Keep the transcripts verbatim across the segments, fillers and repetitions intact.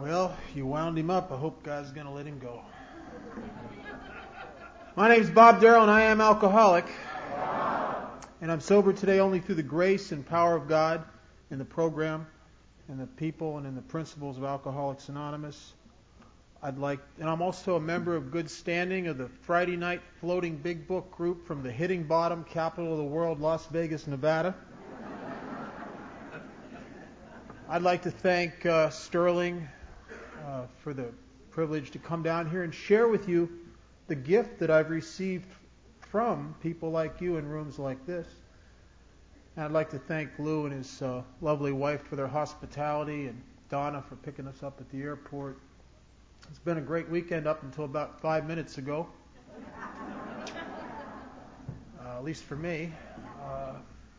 Well, you wound him up. I hope God's going to let him go. My name's Bob Darrell, and I am alcoholic. And I'm sober today only through the grace and power of God in the program and the people and in the principles of Alcoholics Anonymous. I'd like, and I'm also a member of good standing of the Friday night floating big book group from the hitting bottom capital of the world, Las Vegas, Nevada. I'd like to thank uh, Sterling uh, for the privilege to come down here and share with you the gift that I've received from people like you in rooms like this. And I'd like to thank Lou and his uh, lovely wife for their hospitality, and Donna for picking us up at the airport. It's been a great weekend up until about five minutes ago, uh, at least for me. Uh,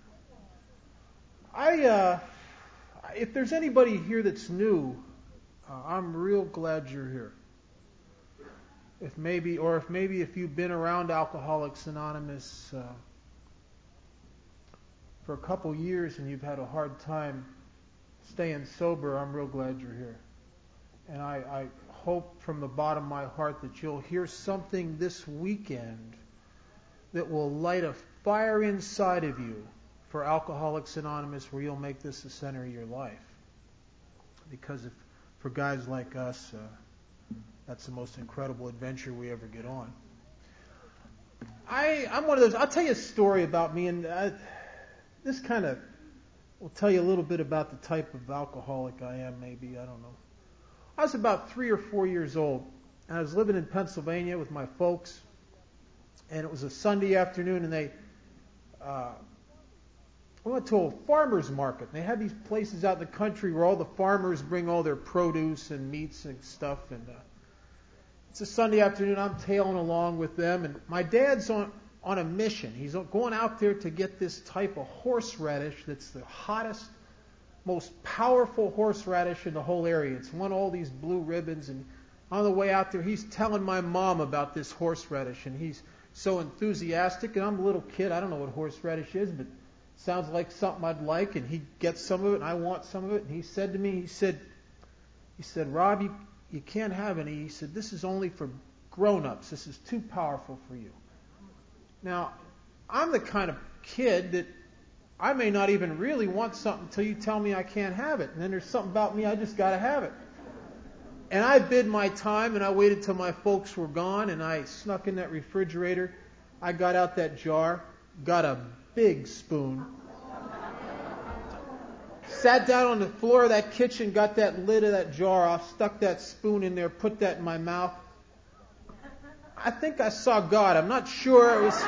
I, uh, if there's anybody here that's new, uh, I'm real glad you're here. If maybe, or if maybe if you've been around Alcoholics Anonymous uh, for a couple years and you've had a hard time staying sober, I'm real glad you're here. And I, I hope from the bottom of my heart that you'll hear something this weekend that will light a fire inside of you for Alcoholics Anonymous, where you'll make this the center of your life. Because if, for guys like us, uh, that's the most incredible adventure we ever get on. I, I'm one of those, I'll tell you a story about me, and I, this kind of will tell you a little bit about the type of alcoholic I am, maybe, I don't know. I was about three or four years old, and I was living in Pennsylvania with my folks, and it was a Sunday afternoon, and they, uh, we went to a farmer's market. They had these places out in the country where all the farmers bring all their produce and meats and stuff, and uh, it's a Sunday afternoon. I'm tailing along with them, and my dad's on, on a mission. He's going out there to get this type of horseradish that's the hottest, most powerful horseradish in the whole area. It's won all these blue ribbons, and on the way out there, he's telling my mom about this horseradish, and he's so enthusiastic, and I'm a little kid. I don't know what horseradish is, but it sounds like something I'd like, and he gets some of it, and I want some of it, and he said to me, he said, he said, Rob, you, you can't have any. He said, this is only for grown-ups. This is too powerful for you. Now, I'm the kind of kid that I may not even really want something until you tell me I can't have it. And then there's something about me, I just got to have it. And I bid my time, and I waited till my folks were gone, and I snuck in that refrigerator. I got out that jar, got a big spoon, sat down on the floor of that kitchen, got that lid of that jar off, stuck that spoon in there, put that in my mouth. I think I saw God. I'm not sure. It was...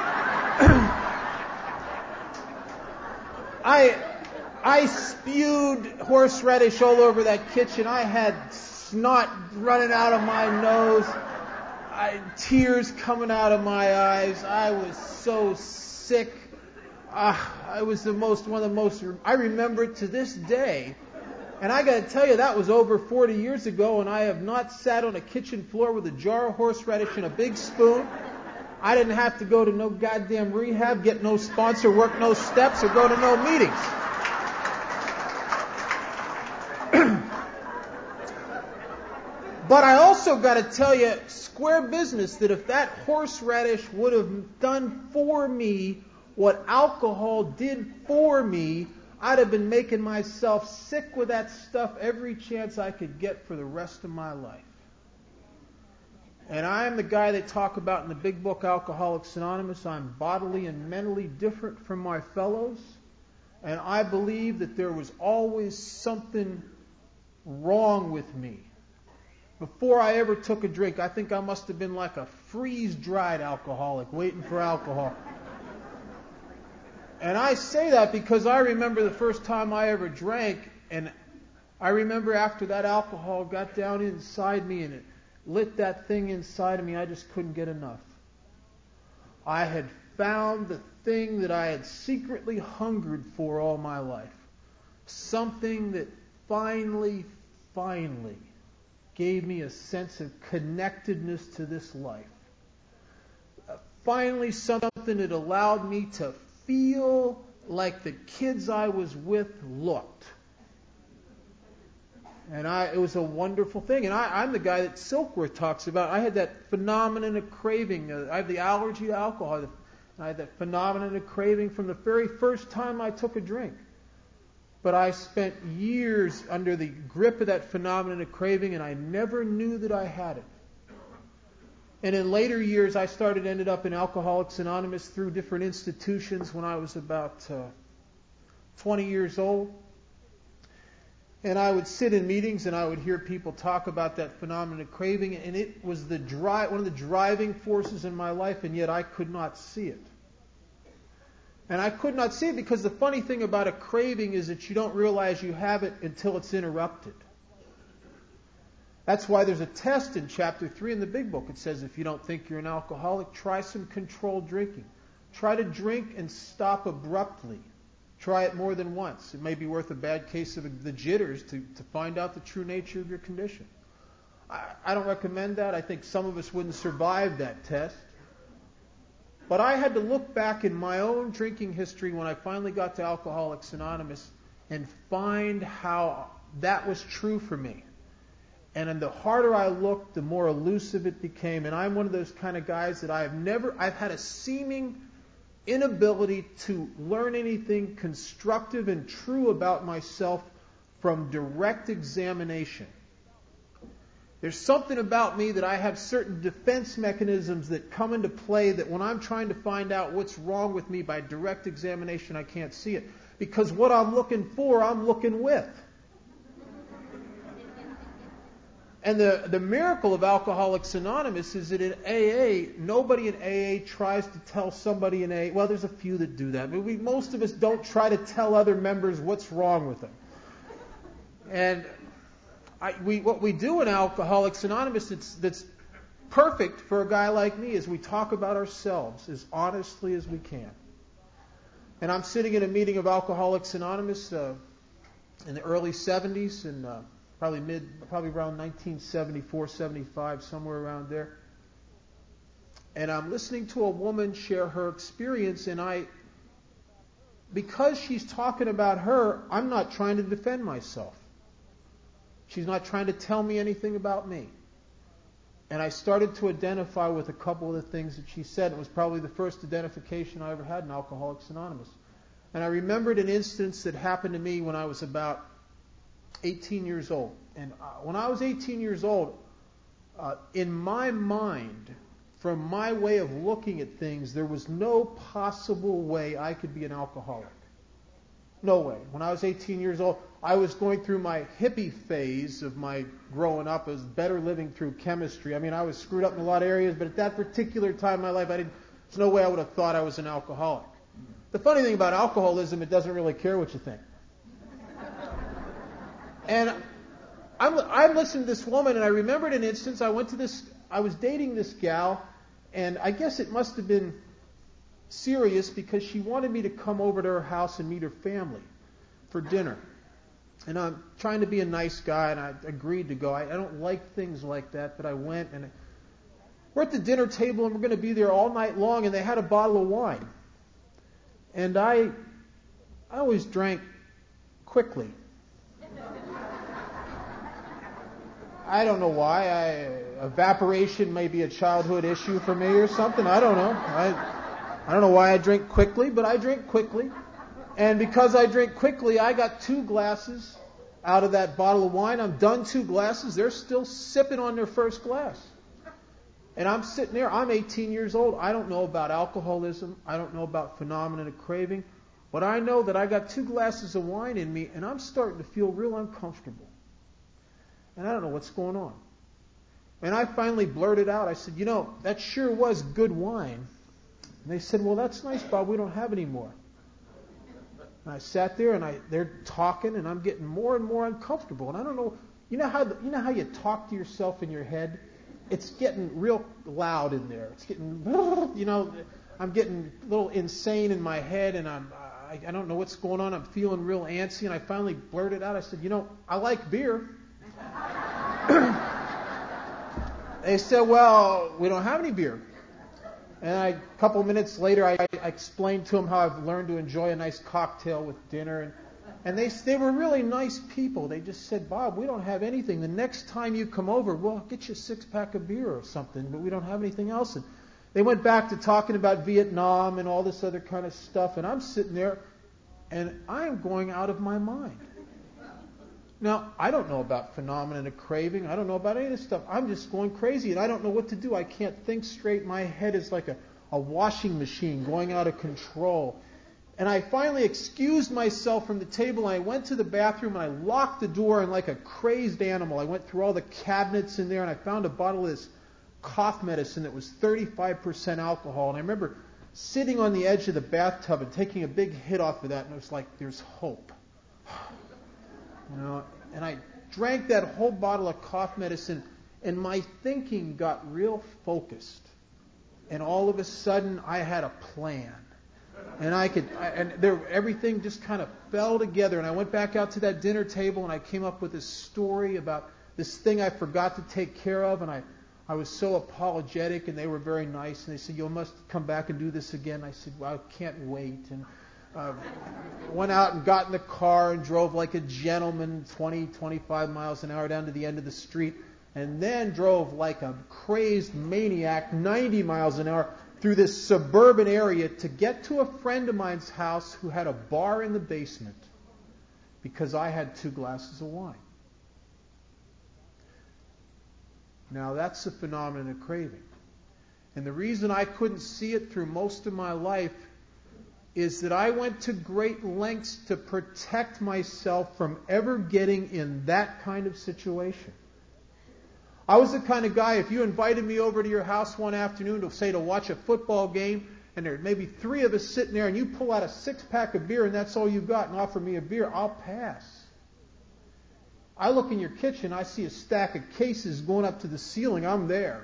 I I spewed horseradish all over that kitchen. I had snot running out of my nose, I, tears coming out of my eyes. I was so sick. Uh, I was the most one of the most. I remember it to this day. And I got to tell you, that was over forty years ago, and I have not sat on a kitchen floor with a jar of horseradish and a big spoon. I didn't have to go to no goddamn rehab, get no sponsor, work no steps, or go to no meetings. But I also got to tell you, square business, that if that horseradish would have done for me what alcohol did for me, I'd have been making myself sick with that stuff every chance I could get for the rest of my life. And I'm the guy they talk about in the big book, Alcoholics Anonymous. I'm bodily and mentally different from my fellows. And I believe that there was always something wrong with me. Before I ever took a drink, I think I must have been like a freeze-dried alcoholic waiting for alcohol. And I say that because I remember the first time I ever drank, and I remember after that alcohol got down inside me and it lit that thing inside of me, I just couldn't get enough. I had found the thing that I had secretly hungered for all my life. Something that finally, finally gave me a sense of connectedness to this life. Uh, finally, something that allowed me to feel like the kids I was with looked. And I, it was a wonderful thing. And I, I'm the guy that Silkworth talks about. I had that phenomenon of craving. Uh, I have the allergy to alcohol. And I had that phenomenon of craving from the very first time I took a drink. But I spent years under the grip of that phenomenon of craving, and I never knew that I had it. And in later years, I started, ended up in Alcoholics Anonymous through different institutions when I was about uh, twenty years old. And I would sit in meetings and I would hear people talk about that phenomenon of craving, and it was the dri- one of the driving forces in my life, and yet I could not see it. And I could not see it because the funny thing about a craving is that you don't realize you have it until it's interrupted. That's why there's a test in chapter three in the Big Book. It says if you don't think you're an alcoholic, try some controlled drinking. Try to drink and stop abruptly. Try it more than once. It may be worth a bad case of the jitters to, to find out the true nature of your condition. I, I don't recommend that. I think some of us wouldn't survive that test. But I had to look back in my own drinking history when I finally got to Alcoholics Anonymous and find how that was true for me. And then the harder I looked, the more elusive it became. And I'm one of those kind of guys that I have never, I've had a seeming inability to learn anything constructive and true about myself from direct examination. There's something about me that I have certain defense mechanisms that come into play that when I'm trying to find out what's wrong with me by direct examination, I can't see it. Because what I'm looking for, I'm looking with. And the, the miracle of Alcoholics Anonymous is that in A A, nobody in A A tries to tell somebody in A A, well, there's a few that do that, but we, most of us don't try to tell other members what's wrong with them. And I, we, what we do in Alcoholics Anonymous that's, that's perfect for a guy like me is we talk about ourselves as honestly as we can. And I'm sitting in a meeting of Alcoholics Anonymous uh, in the early seventies, and uh, probably mid, probably around nineteen seventy-four, seventy-five, somewhere around there. And I'm listening to a woman share her experience, and I, because she's talking about her, I'm not trying to defend myself. She's not trying to tell me anything about me. And I started to identify with a couple of the things that she said. It was probably the first identification I ever had in Alcoholics Anonymous. And I remembered an instance that happened to me when I was about eighteen years old. And uh, when I was eighteen years old, uh, in my mind, from my way of looking at things, there was no possible way I could be an alcoholic. No way. When I was eighteen years old, I was going through my hippie phase of my growing up. I was better living through chemistry. I mean, I was screwed up in a lot of areas, but at that particular time in my life, I didn't, there's no way I would have thought I was an alcoholic. The funny thing about alcoholism, it doesn't really care what you think. And I'm, I'm listening to this woman, and I remembered an instance. I went to this, I was dating this gal, and I guess it must have been serious because she wanted me to come over to her house and meet her family for dinner. And I'm trying to be a nice guy, and I agreed to go. I, I don't like things like that, but I went, and we're at the dinner table, and we're going to be there all night long, and they had a bottle of wine. And I, I always drank quickly. I don't know why. I, evaporation may be a childhood issue for me or something. I don't know. I, I don't know why I drink quickly, but I drink quickly. And because I drink quickly, I got two glasses out of that bottle of wine. I'm done two glasses. They're still sipping on their first glass. And I'm sitting there. I'm eighteen years old. I don't know about alcoholism. I don't know about phenomenon of craving. But I know that I got two glasses of wine in me, and I'm starting to feel real uncomfortable. And I don't know what's going on. And I finally blurted out. I said, you know, that sure was good wine. And they said, well, that's nice, Bob. We don't have any more. And I sat there, and I they're talking, and I'm getting more and more uncomfortable. And I don't know, you know how you know how you talk to yourself in your head? It's getting real loud in there. It's getting, you know, I'm getting a little insane in my head, and I'm I, I don't know what's going on. I'm feeling real antsy, and I finally blurted out. I said, you know, I like beer. They said, well, we don't have any beer. And I, a couple minutes later, I, I explained to them how I've learned to enjoy a nice cocktail with dinner. And And they they were really nice people. They just said, Bob, we don't have anything. The next time you come over, we'll get you a six-pack of beer or something, but we don't have anything else. And they went back to talking about Vietnam and all this other kind of stuff, and I'm sitting there, and I am going out of my mind. Now, I don't know about phenomenon of craving. I don't know about any of this stuff. I'm just going crazy, and I don't know what to do. I can't think straight. My head is like a, a washing machine going out of control. And I finally excused myself from the table, and I went to the bathroom, and I locked the door, and like a crazed animal, I went through all the cabinets in there, and I found a bottle of this cough medicine that was thirty-five percent alcohol. And I remember sitting on the edge of the bathtub and taking a big hit off of that, and it was like, there's hope. You know, and I drank that whole bottle of cough medicine, and my thinking got real focused. And all of a sudden, I had a plan. And I could, I, and there, everything just kind of fell together. And I went back out to that dinner table, and I came up with this story about this thing I forgot to take care of. And I, I was so apologetic, and they were very nice. And they said, you must come back and do this again. I said, well, I can't wait. And uh, went out and got in the car and drove like a gentleman, twenty, twenty-five miles an hour down to the end of the street. And then drove like a crazed maniac, ninety miles an hour, through this suburban area to get to a friend of mine's house who had a bar in the basement because I had two glasses of wine. Now that's the phenomenon of craving. And the reason I couldn't see it through most of my life is that I went to great lengths to protect myself from ever getting in that kind of situation. I was the kind of guy, if you invited me over to your house one afternoon to, say, to watch a football game, and there may be three of us sitting there, and you pull out a six-pack of beer, and that's all you got, and offer me a beer, I'll pass. I look in your kitchen, I see a stack of cases going up to the ceiling, I'm there.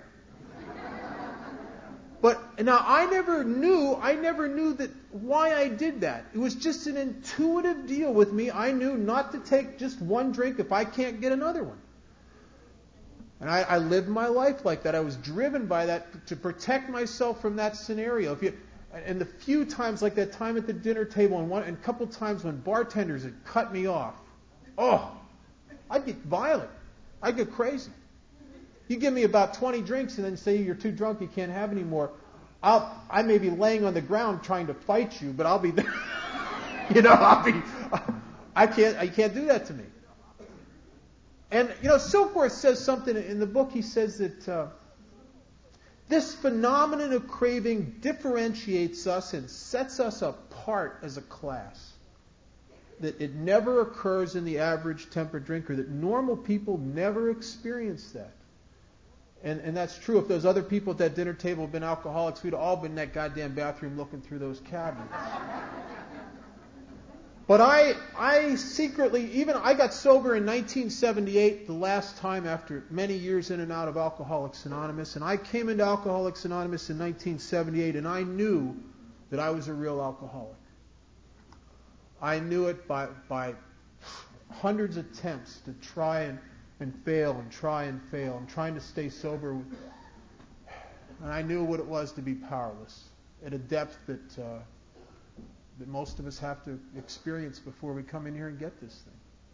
But now I never knew, I never knew that why I did that. It was just an intuitive deal with me. I knew not to take just one drink if I can't get another one. And I, I lived my life like that. I was driven by that to protect myself from that scenario. If you, and the few times, like that time at the dinner table, and, one, and a couple times when bartenders had cut me off, oh, I'd get violent. I'd get crazy. You give me about twenty drinks and then say you're too drunk, you can't have any more. I'll, I may be laying on the ground trying to fight you, but I'll be there. you know, I'll be. I can't. I can't do that to me. And, you know, Silkworth says something in the book. He says that uh, this phenomenon of craving differentiates us and sets us apart as a class. That it never occurs in the average temperate drinker. That normal people never experience that. And, and that's true. If those other people at that dinner table had been alcoholics, we'd all been in that goddamn bathroom looking through those cabinets. But I, I secretly, even I got sober in nineteen seventy-eight, the last time after many years in and out of Alcoholics Anonymous. And I came into Alcoholics Anonymous in nineteen seventy-eight, and I knew that I was a real alcoholic. I knew it by, by hundreds of attempts to try and, and fail and try and fail and trying to stay sober. And I knew what it was to be powerless at a depth that... Uh, that most of us have to experience before we come in here and get this thing.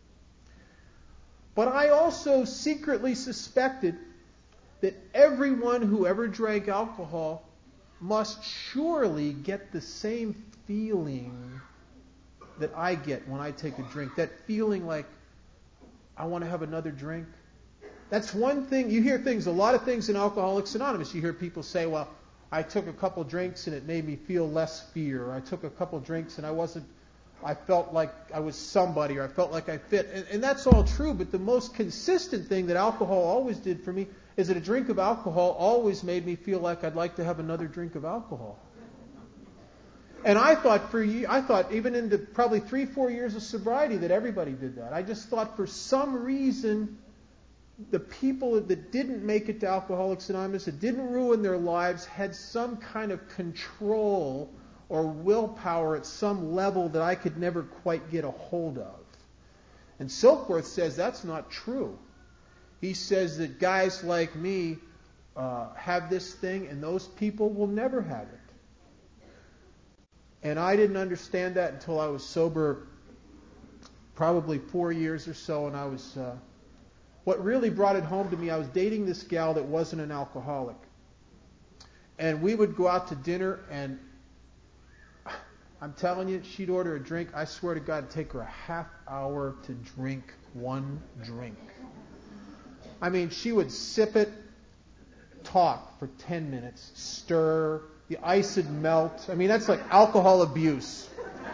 But I also secretly suspected that everyone who ever drank alcohol must surely get the same feeling that I get when I take a drink. That feeling like, I want to have another drink. That's one thing. You hear things, a lot of things in Alcoholics Anonymous. You hear people say, well, I took a couple drinks and it made me feel less fear. Or I took a couple drinks and I wasn't, I felt like I was somebody, or I felt like I fit. And, and that's all true, but the most consistent thing that alcohol always did for me is that a drink of alcohol always made me feel like I'd like to have another drink of alcohol. And I thought for I thought even into probably three, four years of sobriety that everybody did that. I just thought for some reason the people that didn't make it to Alcoholics Anonymous, that didn't ruin their lives, had some kind of control or willpower at some level that I could never quite get a hold of. And Silkworth says that's not true. He says that guys like me uh, have this thing, and those people will never have it. And I didn't understand that until I was sober probably four years or so, and I was, uh, what really brought it home to me, I was dating this gal that wasn't an alcoholic. And we would go out to dinner, and I'm telling you, she'd order a drink. I swear to God, it'd take her a half hour to drink one drink. I mean, she would sip it, talk for ten minutes, stir, the ice would melt. I mean, that's like alcohol abuse.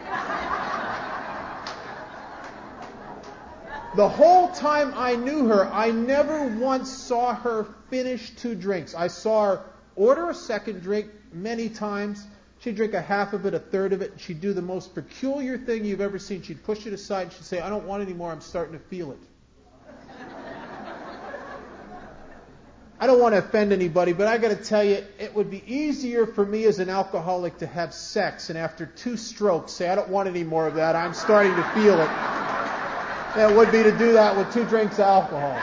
The whole time I knew her, I never once saw her finish two drinks. I saw her order a second drink many times. She'd drink a half of it, a third of it, and she'd do the most peculiar thing you've ever seen. She'd push it aside and she'd say, I don't want any more, I'm starting to feel it. I don't want to offend anybody, but I got to tell you, it would be easier for me as an alcoholic to have sex and after two strokes say, I don't want any more of that, I'm starting to feel it, than it would be to do that with two drinks of alcohol.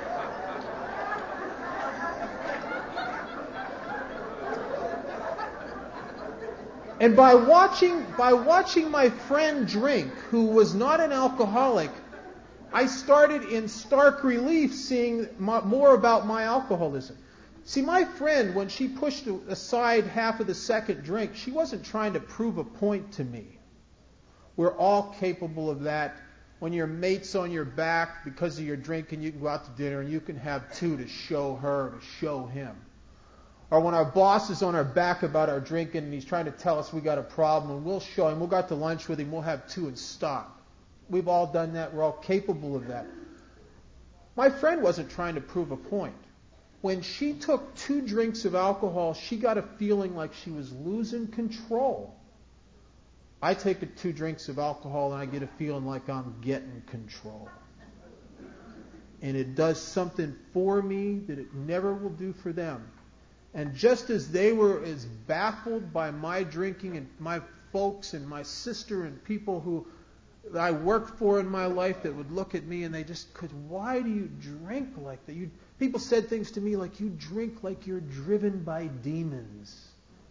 And by watching, by watching my friend drink, who was not an alcoholic, I started in stark relief seeing my, more about my alcoholism. See, my friend, when she pushed aside half of the second drink, she wasn't trying to prove a point to me. We're all capable of that. When your mate's on your back because of your drinking, you can go out to dinner and you can have two to show her, to show him. Or when our boss is on our back about our drinking and he's trying to tell us we got a problem, and we'll show him, we'll go out to lunch with him, we'll have two and stop. We've all done that. We're all capable of that. My friend wasn't trying to prove a point. When she took two drinks of alcohol, she got a feeling like she was losing control. I take two drinks of alcohol and I get a feeling like I'm getting control. And it does something for me that it never will do for them. And just as they were as baffled by my drinking, and my folks and my sister and people who I worked for in my life that would look at me and they just could, why do you drink like that? You, people said things to me like, you drink like you're driven by demons.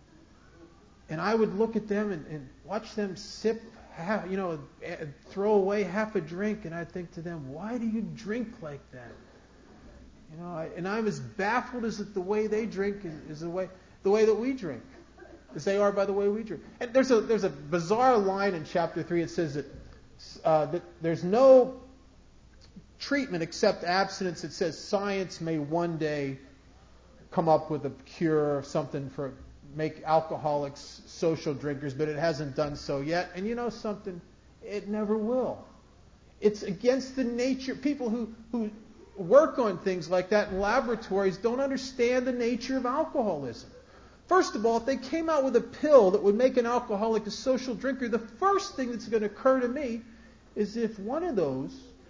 And I would look at them and, and watch them sip, half, you know, throw away half a drink, and I'd think to them, why do you drink like that? You know, I, and I'm as baffled as the way they drink is the way the way that we drink, as they are by the way we drink. And there's a there's a bizarre line in chapter three. It says that uh, that there's no treatment except abstinence. It says science may one day come up with a cure or something for make alcoholics social drinkers, but it hasn't done so yet. And you know something? It never will. It's against the nature. People who who work on things like that in laboratories don't understand the nature of alcoholism. First of all, if they came out with a pill that would make an alcoholic a social drinker, the first thing that's going to occur to me is if one of those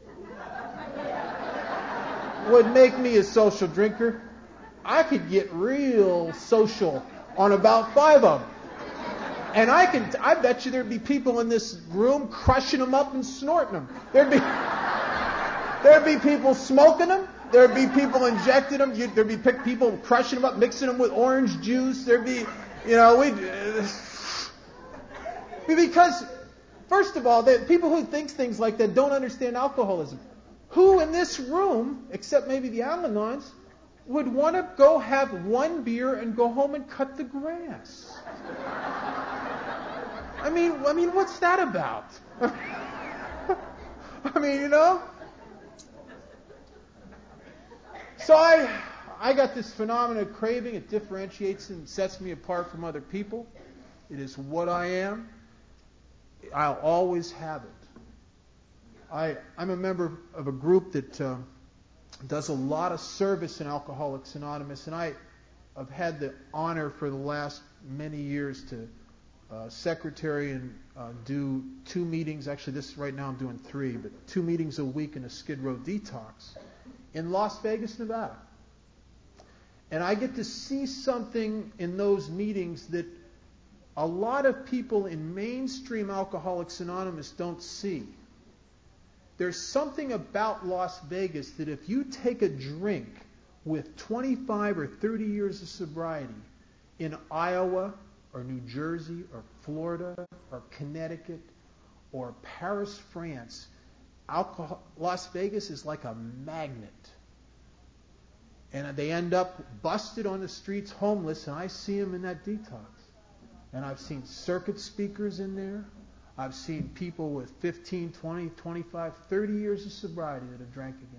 would make me a social drinker, I could get real social on about five of them. And I can, I bet you there'd be people in this room crushing them up and snorting them. There'd be... There'd be people smoking them. There'd be people injecting them. There'd be people crushing them up, mixing them with orange juice. There'd be, you know, we. Uh, because, first of all, the people who think things like that don't understand alcoholism. Who in this room, except maybe the Al-Anons, would want to go have one beer and go home and cut the grass? I mean, I mean, what's that about? I mean, you know. So I, I got this phenomenon of craving. It differentiates and sets me apart from other people. It is what I am. I'll always have it. I, I'm a member of a group that uh, does a lot of service in Alcoholics Anonymous, and I have had the honor for the last many years to uh, secretary and uh, do two meetings. Actually, this right now I'm doing three, but two meetings a week in a Skid Row detox in Las Vegas, Nevada. And I get to see something in those meetings that a lot of people in mainstream Alcoholics Anonymous don't see. There's something about Las Vegas that if you take a drink with twenty-five or thirty years of sobriety in Iowa or New Jersey or Florida or Connecticut or Paris, France, alcohol, Las Vegas is like a magnet. And they end up busted on the streets, homeless, and I see them in that detox. And I've seen circuit speakers in there. I've seen people with fifteen, twenty, twenty-five, thirty years of sobriety that have drank again.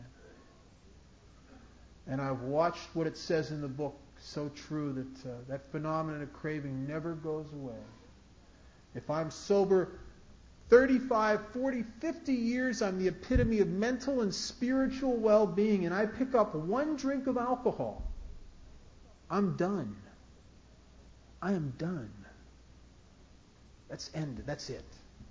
And I've watched what it says in the book, so true, that uh, that phenomenon of craving never goes away. If I'm sober thirty-five, forty, fifty years, I'm the epitome of mental and spiritual well-being, and I pick up one drink of alcohol, I'm done. I am done. That's ended. That's it.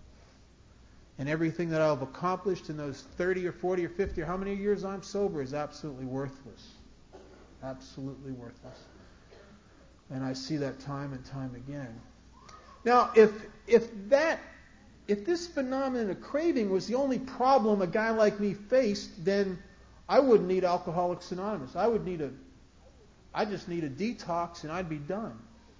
And everything that I've accomplished in those thirty or forty or fifty or how many years I'm sober is absolutely worthless. Absolutely worthless. And I see that time and time again. Now, if if that if this phenomenon of craving was the only problem a guy like me faced, then I wouldn't need Alcoholics Anonymous. I would need a I just need a detox and I'd be done.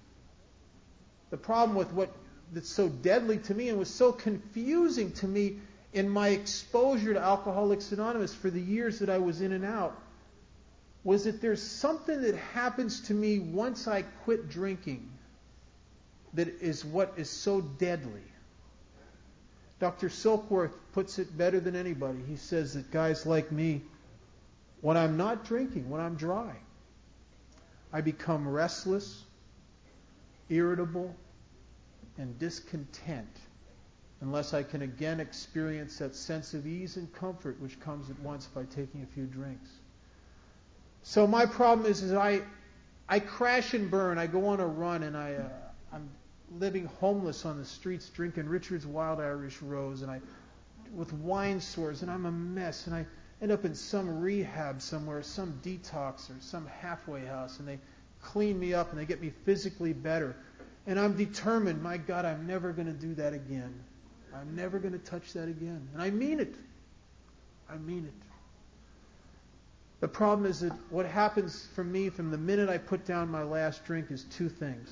The problem with what that's so deadly to me and was so confusing to me in my exposure to Alcoholics Anonymous for the years that I was in and out was that there's something that happens to me once I quit drinking that is what is so deadly. Doctor Silkworth puts it better than anybody. He says that guys like me, when I'm not drinking, when I'm dry, I become restless, irritable, and discontent unless I can again experience that sense of ease and comfort which comes at once by taking a few drinks. So my problem is, is I I crash and burn. I go on a run and I uh, I'm living homeless on the streets, drinking Richard's Wild Irish Rose, and I with wine sores, and I'm a mess, and I end up in some rehab somewhere, some detox or some halfway house, and they clean me up and they get me physically better. And I'm determined, my God, I'm never going to do that again. I'm never going to touch that again. And I mean it. I mean it. The problem is that what happens for me from the minute I put down my last drink is two things.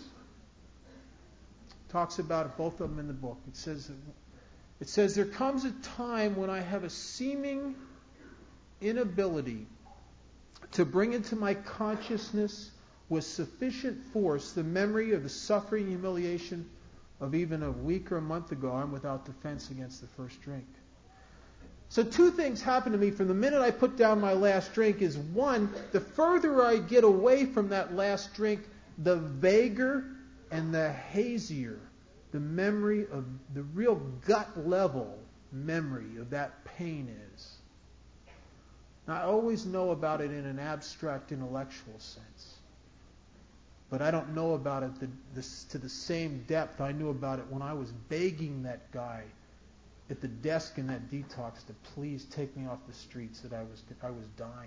It talks about both of them in the book. It says, it says there comes a time when I have a seeming inability to bring into my consciousness with sufficient force the memory of the suffering and humiliation of even a week or a month ago. I'm without defense against the first drink. So two things happen to me from the minute I put down my last drink is, one, the further I get away from that last drink, the vaguer and the hazier the memory of the real gut level memory of that pain is. Now, I always know about it in an abstract intellectual sense. But I don't know about it the, the, to the same depth I knew about it when I was begging that guy at the desk in that detox to please take me off the streets, that I was I was dying.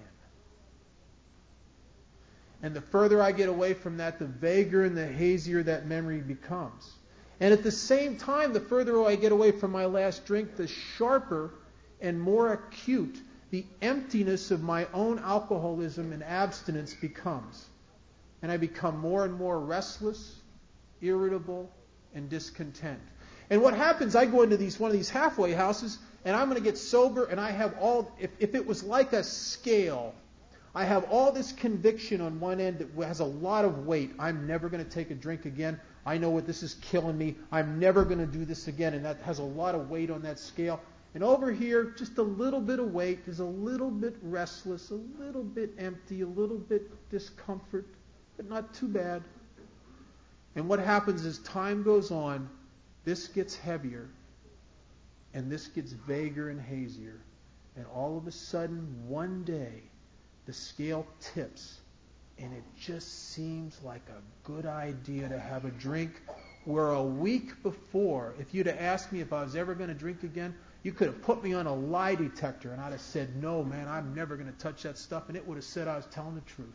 And the further I get away from that, the vaguer and the hazier that memory becomes. And at the same time, the further I get away from my last drink, the sharper and more acute the emptiness of my own alcoholism and abstinence becomes. And I become more and more restless, irritable, and discontent. And what happens, I go into these one of these halfway houses, and I'm going to get sober, and I have all, if, if it was like a scale, I have all this conviction on one end that has a lot of weight. I'm never going to take a drink again. I know what this is killing me. I'm never going to do this again. And that has a lot of weight on that scale. And over here, just a little bit of weight is a little bit restless, a little bit empty, a little bit discomfort, but not too bad. And what happens as time goes on, this gets heavier, and this gets vaguer and hazier. And all of a sudden, one day, the scale tips, and it just seems like a good idea to have a drink where a week before, if you'd have asked me if I was ever going to drink again, you could have put me on a lie detector, and I'd have said, no, man, I'm never going to touch that stuff, and it would have said I was telling the truth.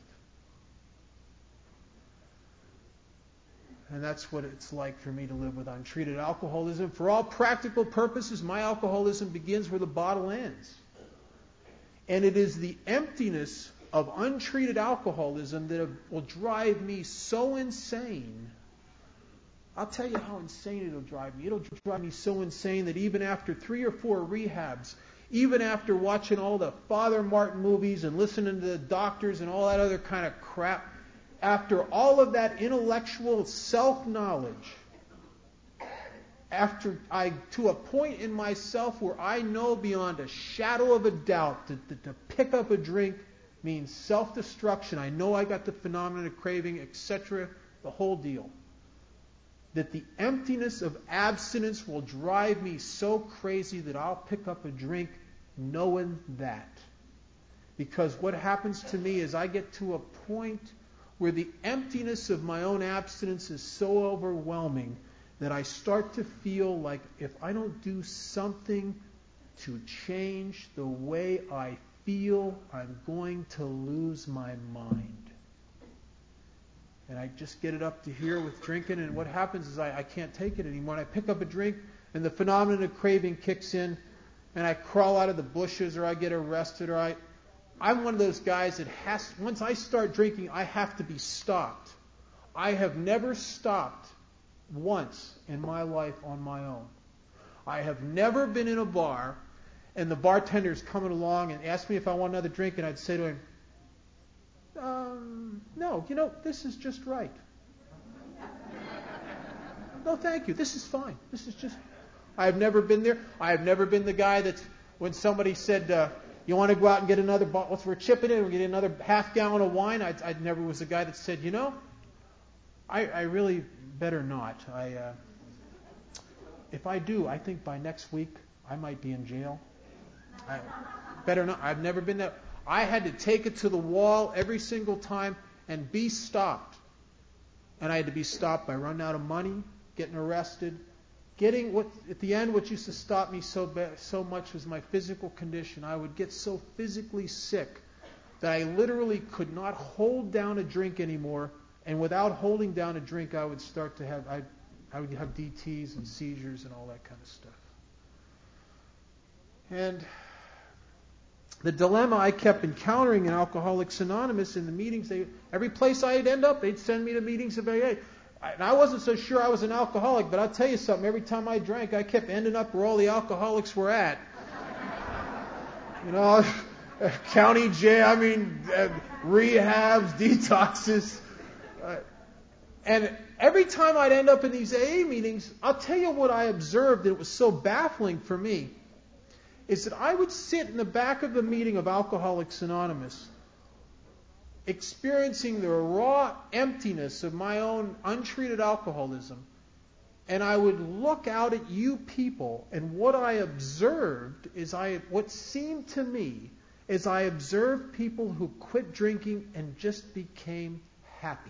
And that's what it's like for me to live with untreated alcoholism. For all practical purposes, my alcoholism begins where the bottle ends. And it is the emptiness of untreated alcoholism that will drive me so insane. I'll tell you how insane it'll drive me. It'll drive me so insane that even after three or four rehabs, even after watching all the Father Martin movies and listening to the doctors and all that other kind of crap, after all of that intellectual self-knowledge, after I, to a point in myself where I know beyond a shadow of a doubt that, that to pick up a drink means self-destruction. I know I got the phenomenon of craving, et cetera, the whole deal. That the emptiness of abstinence will drive me so crazy that I'll pick up a drink knowing that. Because what happens to me is I get to a point where the emptiness of my own abstinence is so overwhelming that I start to feel like if I don't do something to change the way I feel, I'm going to lose my mind. And I just get it up to here with drinking, and what happens is I, I can't take it anymore. And I pick up a drink, and the phenomenon of craving kicks in, and I crawl out of the bushes, or I get arrested, or I... I'm one of those guys that has... Once I start drinking, I have to be stopped. I have never stopped once in my life on my own. I have never been in a bar, and the bartender's coming along and asked me if I want another drink, and I'd say to him, Um, no, you know, this is just right. No, thank you. This is fine. This is just... I have never been there. I have never been the guy that's, when somebody said, uh, you want to go out and get another bottle, we're chipping in, we're getting another half gallon of wine, I, I never was the guy that said, you know, I, I really better not. I, uh, if I do, I think by next week I might be in jail. I better not. I've never been there. I had to take it to the wall every single time and be stopped. And I had to be stopped by running out of money, getting arrested, getting what at the end what used to stop me so bad, so much was my physical condition. I would get so physically sick that I literally could not hold down a drink anymore. And without holding down a drink, I would start to have I, I would have D Ts and seizures and all that kind of stuff. And the dilemma I kept encountering in Alcoholics Anonymous in the meetings, they, every place I'd end up, they'd send me to meetings of A A. I, and I wasn't so sure I was an alcoholic, but I'll tell you something, every time I drank, I kept ending up where all the alcoholics were at. You know, county jail, I mean, uh, rehabs, detoxes. Uh, and every time I'd end up in these A A meetings, I'll tell you what I observed that was so baffling for me, is that I would sit in the back of the meeting of Alcoholics Anonymous, experiencing the raw emptiness of my own untreated alcoholism, and I would look out at you people, and what I observed is I, what seemed to me is I observed people who quit drinking and just became happy.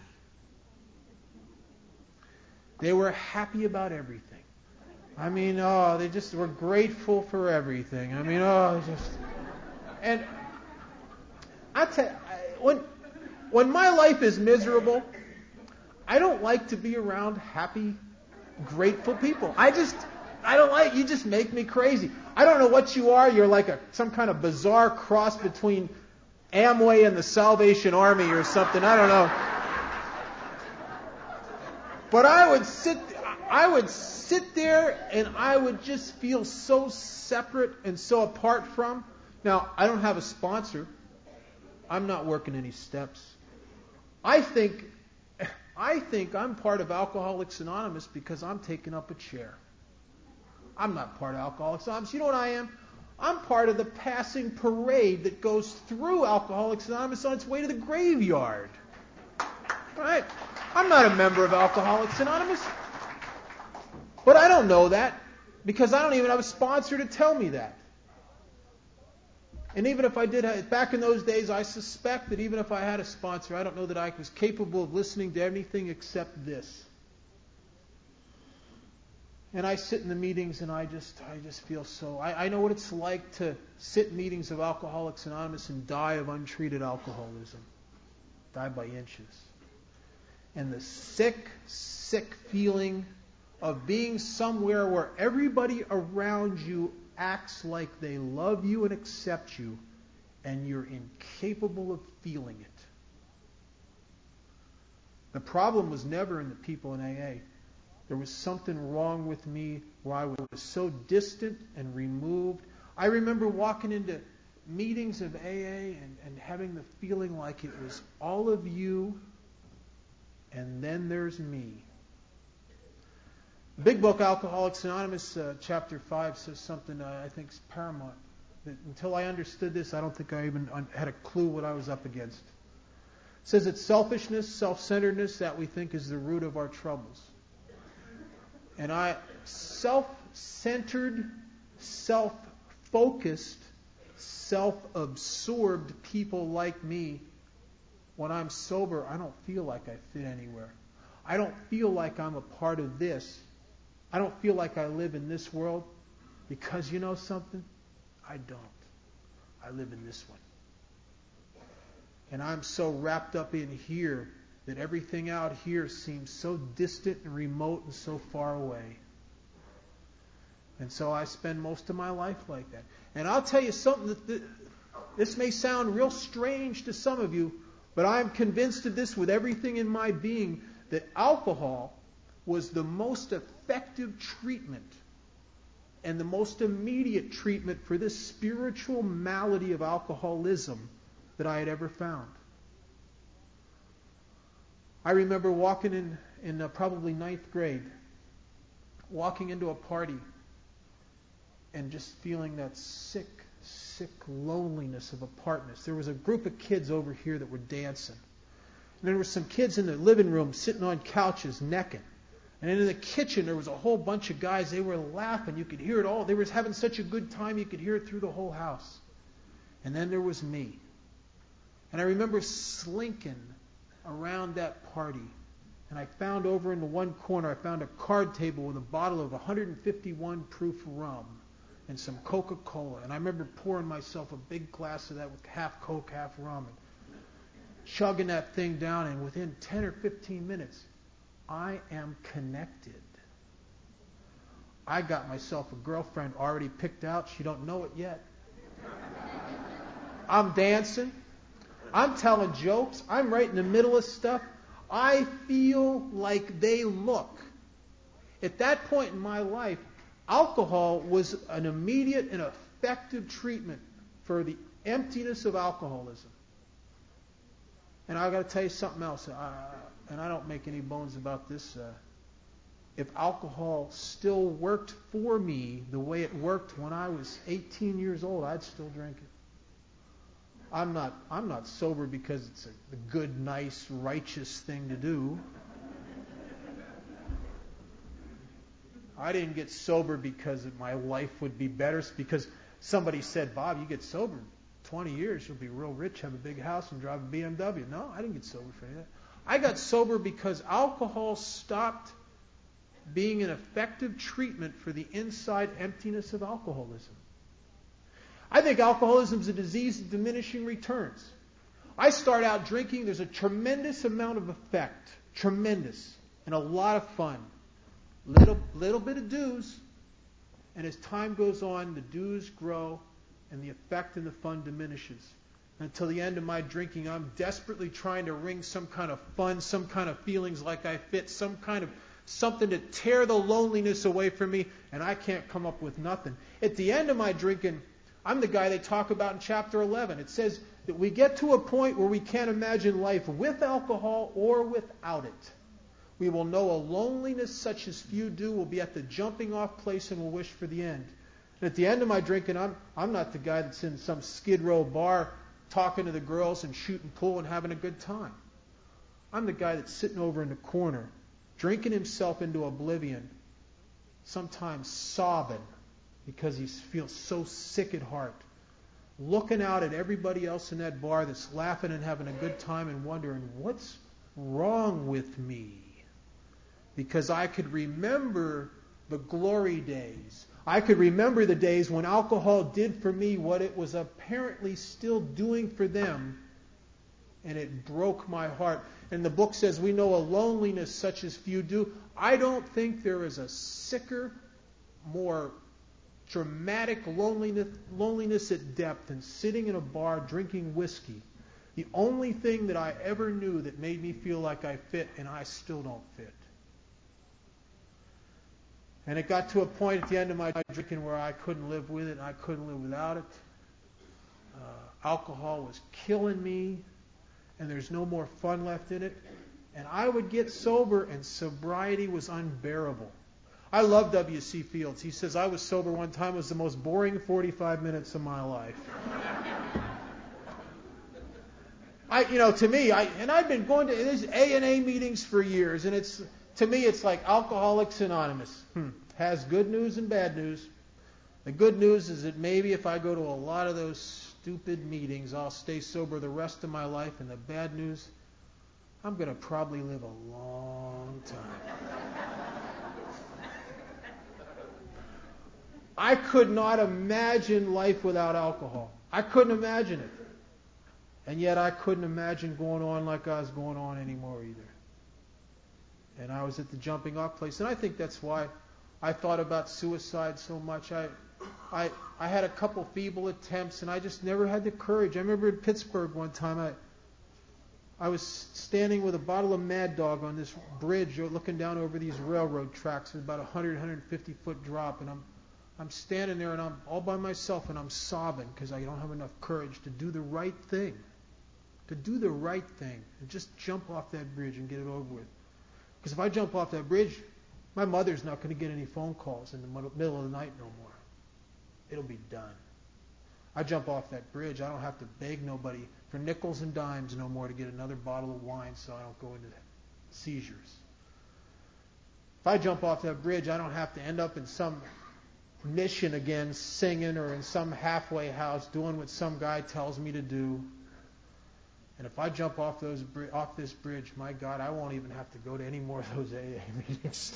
They were happy about everything. I mean, oh, they just were grateful for everything. I mean, oh, just... And I tell you, when, when my life is miserable, I don't like to be around happy, grateful people. I just, I don't like, you just make me crazy. I don't know what you are. You're like a some kind of bizarre cross between Amway and the Salvation Army or something. I don't know. But I would sit, I would sit there and I would just feel so separate and so apart from. Now, I don't have a sponsor. I'm not working any steps. I think, I think I'm part of Alcoholics Anonymous because I'm taking up a chair. I'm not part of Alcoholics Anonymous. You know what I am? I'm part of the passing parade that goes through Alcoholics Anonymous on its way to the graveyard. All right? I'm not a member of Alcoholics Anonymous. But I don't know that because I don't even have a sponsor to tell me that. And even if I did, have, back in those days, I suspect that even if I had a sponsor, I don't know that I was capable of listening to anything except this. And I sit in the meetings and I just I just feel so... I, I know what it's like to sit in meetings of Alcoholics Anonymous and die of untreated alcoholism. Die by inches. And the sick, sick feeling of being somewhere where everybody around you acts like they love you and accept you, and you're incapable of feeling it. The problem was never in the people in A A. There was something wrong with me where I was so distant and removed. I remember walking into meetings of A A and, and having the feeling like it was all of you and then there's me. The big book, Alcoholics Anonymous, uh, chapter five, says something uh, I think is paramount. That until I understood this, I don't think I even had a clue what I was up against. It says it's selfishness, self-centeredness that we think is the root of our troubles. And I, self-centered, self-focused, self-absorbed people like me, when I'm sober, I don't feel like I fit anywhere. I don't feel like I'm a part of this. I don't feel like I live in this world because, you know something? I don't. I live in this one. And I'm so wrapped up in here that everything out here seems so distant and remote and so far away. And so I spend most of my life like that. And I'll tell you something, that th- this may sound real strange to some of you, but I'm convinced of this with everything in my being, that alcohol was the most effective treatment and the most immediate treatment for this spiritual malady of alcoholism that I had ever found. I remember walking in, in uh, probably ninth grade, walking into a party and just feeling that sick, sick loneliness of apartness. There was a group of kids over here that were dancing. And there were some kids in the living room sitting on couches necking. And in the kitchen there was a whole bunch of guys. They were laughing. You could hear it all. They were having such a good time you could hear it through the whole house. And then there was me. And I remember slinking around that party. And I found over in the one corner, I found a card table with a bottle of one fifty-one proof rum and some Coca-Cola. And I remember pouring myself a big glass of that with half Coke, half rum, and chugging that thing down. And within ten or fifteen minutes, I am connected. I got myself a girlfriend already picked out. She don't know it yet. I'm dancing. I'm telling jokes. I'm right in the middle of stuff. I feel like they look. At that point in my life, alcohol was an immediate and effective treatment for the emptiness of alcoholism. And I've got to tell you something else, uh, and I don't make any bones about this. Uh, if alcohol still worked for me the way it worked when I was eighteen years old, I'd still drink it. I'm not, I'm not sober because it's a, a good, nice, righteous thing to do. I didn't get sober because my life would be better. It's because somebody said, Bob, you get sober in twenty years, you'll be real rich, have a big house, and drive a B M W. No, I didn't get sober for any of that. I got sober because alcohol stopped being an effective treatment for the inside emptiness of alcoholism. I think alcoholism is a disease of diminishing returns. I start out drinking, there's a tremendous amount of effect, tremendous, and a lot of fun. Little, little bit of dues, and as time goes on, the dues grow, and the effect and the fun diminishes. Until the end of my drinking, I'm desperately trying to wring some kind of fun, some kind of feelings like I fit, some kind of something to tear the loneliness away from me, and I can't come up with nothing. At the end of my drinking, I'm the guy they talk about in chapter eleven. It says that we get to a point where we can't imagine life with alcohol or without it. We will know a loneliness such as few do. We'll be at the jumping off place and we'll wish for the end. And at the end of my drinking, I'm, I'm not the guy that's in some Skid Row bar talking to the girls and shooting pool and having a good time. I'm the guy that's sitting over in the corner, drinking himself into oblivion, sometimes sobbing because he feels so sick at heart, looking out at everybody else in that bar that's laughing and having a good time and wondering, what's wrong with me? Because I could remember the glory days. I could remember the days when alcohol did for me what it was apparently still doing for them, and it broke my heart. And the book says we know a loneliness such as few do. I don't think there is a sicker, more dramatic loneliness, loneliness at depth than sitting in a bar drinking whiskey. The only thing that I ever knew that made me feel like I fit, and I still don't fit. And it got to a point at the end of my drinking where I couldn't live with it and I couldn't live without it. Uh, alcohol was killing me, and there's no more fun left in it. And I would get sober, and sobriety was unbearable. I love W C Fields. He says, I was sober one time. It was the most boring forty-five minutes of my life. I, you know, to me, I and I've been going to these A and A meetings for years, and it's to me, it's like Alcoholics Anonymous. Hmm. Has good news and bad news. The good news is that maybe if I go to a lot of those stupid meetings, I'll stay sober the rest of my life. And the bad news, I'm going to probably live a long time. I could not imagine life without alcohol. I couldn't imagine it. And yet I couldn't imagine going on like I was going on anymore either. And I was at the jumping off place. And I think that's why I thought about suicide so much. I, I, I had a couple feeble attempts, and I just never had the courage. I remember in Pittsburgh one time, I, I was standing with a bottle of Mad Dog on this bridge, looking down over these railroad tracks, about a one hundred, one hundred fifty foot drop, and I'm, I'm standing there, and I'm all by myself, and I'm sobbing because I don't have enough courage to do the right thing, to do the right thing, and just jump off that bridge and get it over with. Because if I jump off that bridge, my mother's not going to get any phone calls in the middle of the night no more. It'll be done. I jump off that bridge, I don't have to beg nobody for nickels and dimes no more to get another bottle of wine so I don't go into seizures. If I jump off that bridge, I don't have to end up in some mission again singing or in some halfway house doing what some guy tells me to do. And if I jump off those off this bridge, my God, I won't even have to go to any more of those A A meetings.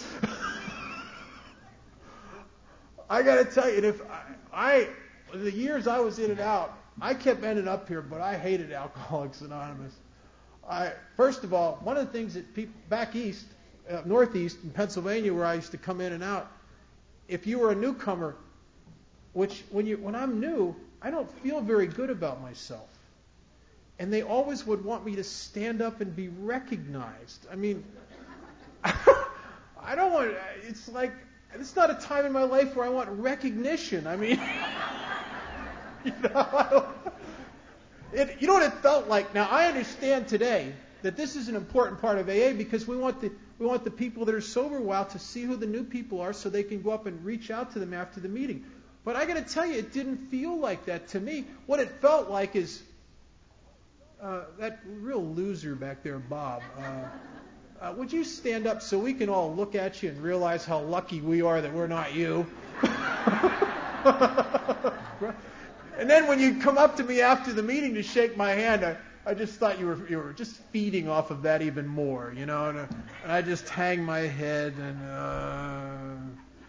I got to tell you, if I, I, the years I was in and out, I kept ending up here, but I hated Alcoholics Anonymous. I, first of all, one of the things that people back east, uh, northeast in Pennsylvania, where I used to come in and out, if you were a newcomer, which when you when I'm new, I don't feel very good about myself. And they always would want me to stand up and be recognized. I mean, I don't want, it's like, it's not a time in my life where I want recognition. I mean, you know, I don't, it, you know what it felt like? Now, I understand today that this is an important part of A A because we want the we want the people that are sober a while to see who the new people are so they can go up and reach out to them after the meeting. But I got to tell you, it didn't feel like that to me. What it felt like is, Uh, that real loser back there, Bob, uh, uh, would you stand up so we can all look at you and realize how lucky we are that we're not you? And then when you come up to me after the meeting to shake my hand, I, I just thought you were you were just feeding off of that even more, you know. And, uh, and I just hang my head and. Uh,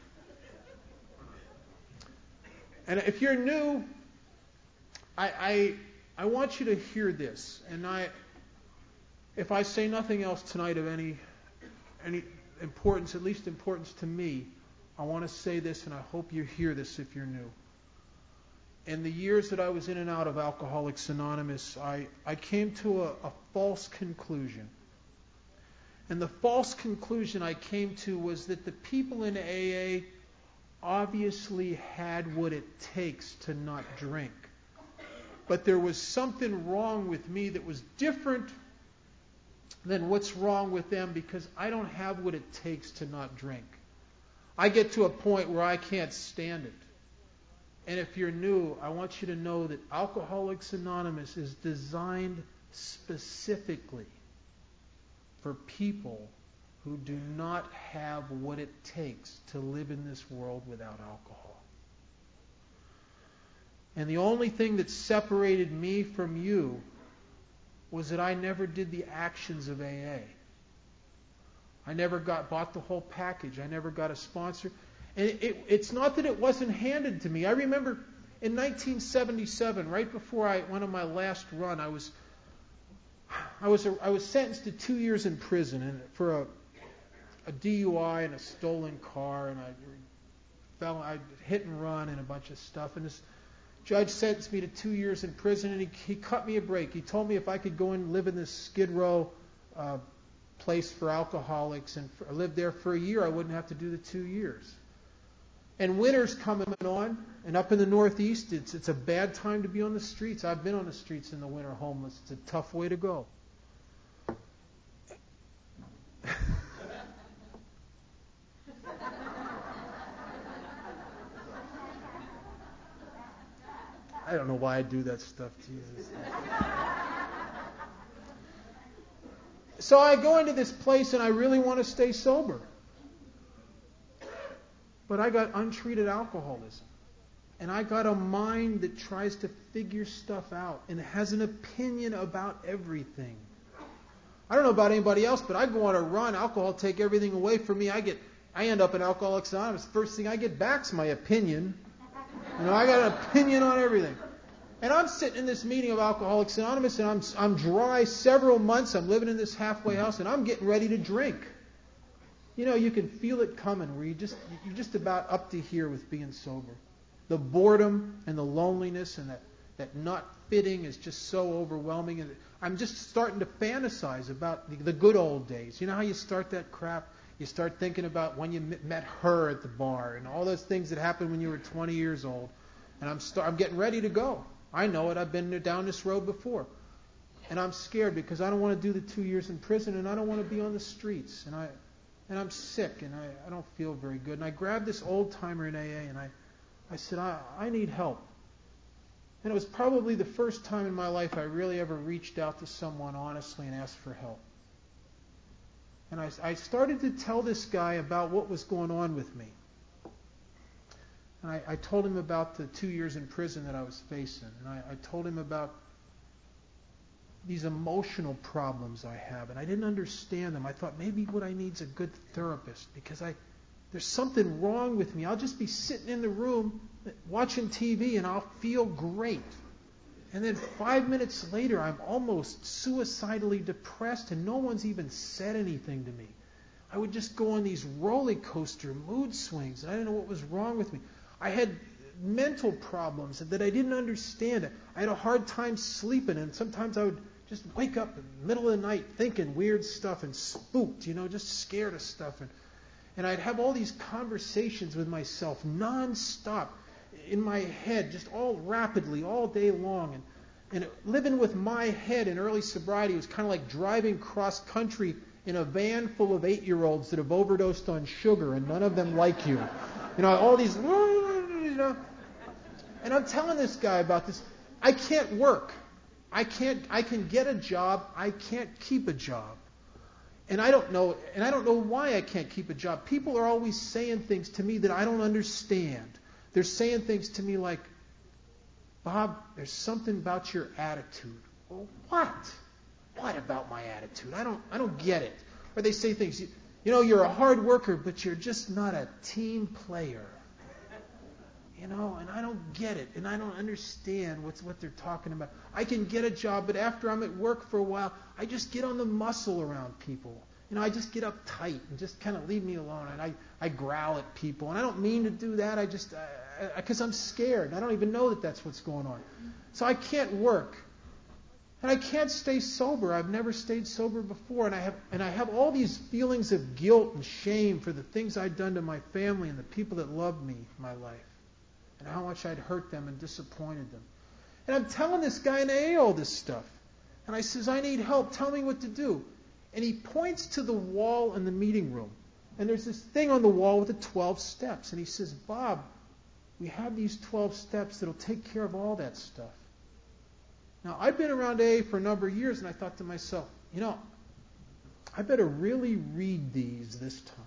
and if you're new, I. I I want you to hear this, and I, if I say nothing else tonight of any, any importance, at least importance to me, I want to say this, and I hope you hear this if you're new. In the years that I was in and out of Alcoholics Anonymous, I, I came to a, a false conclusion. And the false conclusion I came to was that the people in A A obviously had what it takes to not drink. But there was something wrong with me that was different than what's wrong with them because I don't have what it takes to not drink. I get to a point where I can't stand it. And if you're new, I want you to know that Alcoholics Anonymous is designed specifically for people who do not have what it takes to live in this world without alcohol. And the only thing that separated me from you was that I never did the actions of A A. I never got bought the whole package. I never got a sponsor. And it, it, it's not that it wasn't handed to me. I remember in nineteen seventy-seven, right before I went on my last run, I was I was a, I was sentenced to two years in prison and for a, a D U I and a stolen car, and I fell I hit and run and a bunch of stuff. And this judge sentenced me to two years in prison, and he, he cut me a break. He told me if I could go and live in this Skid Row uh, place for alcoholics and for, live there for a year, I wouldn't have to do the two years. And winter's coming on, and up in the Northeast, it's it's a bad time to be on the streets. I've been on the streets in the winter homeless. It's a tough way to go. I don't know why I do that stuff, Jesus. So I go into this place and I really want to stay sober. But I got untreated alcoholism. And I got a mind that tries to figure stuff out and has an opinion about everything. I don't know about anybody else, but I go on a run, alcohol take everything away from me. I get I end up in Alcoholics Anonymous. First thing I get back is my opinion. You know, I got an opinion on everything. And I'm sitting in this meeting of Alcoholics Anonymous, and I'm I'm dry several months. I'm living in this halfway house, and I'm getting ready to drink. You know, you can feel it coming, where you just you're just about up to here with being sober. The boredom and the loneliness and that, that not fitting is just so overwhelming. And I'm just starting to fantasize about the, the good old days. You know how you start that crap? You start thinking about when you met her at the bar and all those things that happened when you were twenty years old. And I'm start, I'm getting ready to go. I know it. I've been down this road before. And I'm scared because I don't want to do the two years in prison, and I don't want to be on the streets. And, I, and I'm sick, and I, I don't feel very good. And I grabbed this old-timer in A A, and I, I said, I, I need help. And it was probably the first time in my life I really ever reached out to someone honestly and asked for help. And I, I started to tell this guy about what was going on with me. And I, I told him about the two years in prison that I was facing. And I, I told him about these emotional problems I have. And I didn't understand them. I thought maybe what I need is a good therapist, because I there's something wrong with me. I'll just be sitting in the room watching T V and I'll feel great. And then five minutes later, I'm almost suicidally depressed and no one's even said anything to me. I would just go on these roller coaster mood swings. And I didn't know what was wrong with me. I had mental problems that I didn't understand. I had a hard time sleeping, and sometimes I would just wake up in the middle of the night thinking weird stuff and spooked, you know, just scared of stuff. And, and I'd have all these conversations with myself nonstop in my head, just all rapidly, all day long. And, and it, living with my head in early sobriety was kind of like driving cross country in a van full of eight-year-olds that have overdosed on sugar, and none of them like you. You know, all these, you know. And I'm telling this guy about this. I can't work. I can't. I can get a job. I can't keep a job. And I don't know. And I don't know why I can't keep a job. People are always saying things to me that I don't understand. They're saying things to me like, Bob, there's something about your attitude. Well, what? What about my attitude? I don't. I don't get it. Or they say things. You, you know, you're a hard worker, but you're just not a team player. You know, and I don't get it, and I don't understand what's what they're talking about. I can get a job, but after I'm at work for a while, I just get on the muscle around people. You know, I just get uptight and just kind of leave me alone, and I, I growl at people, and I don't mean to do that. I just, because I'm scared, and I don't even know that that's what's going on. So I can't work, and I can't stay sober. I've never stayed sober before, and I have, and I have all these feelings of guilt and shame for the things I'd done to my family and the people that loved me in my life, and how much I'd hurt them and disappointed them. And I'm telling this guy in A A all this stuff. And I says, I need help. Tell me what to do. And he points to the wall in the meeting room. And there's this thing on the wall with the twelve steps. And he says, Bob, we have these twelve steps that'll take care of all that stuff. Now, I've been around A A for a number of years, and I thought to myself, you know, I better really read these this time.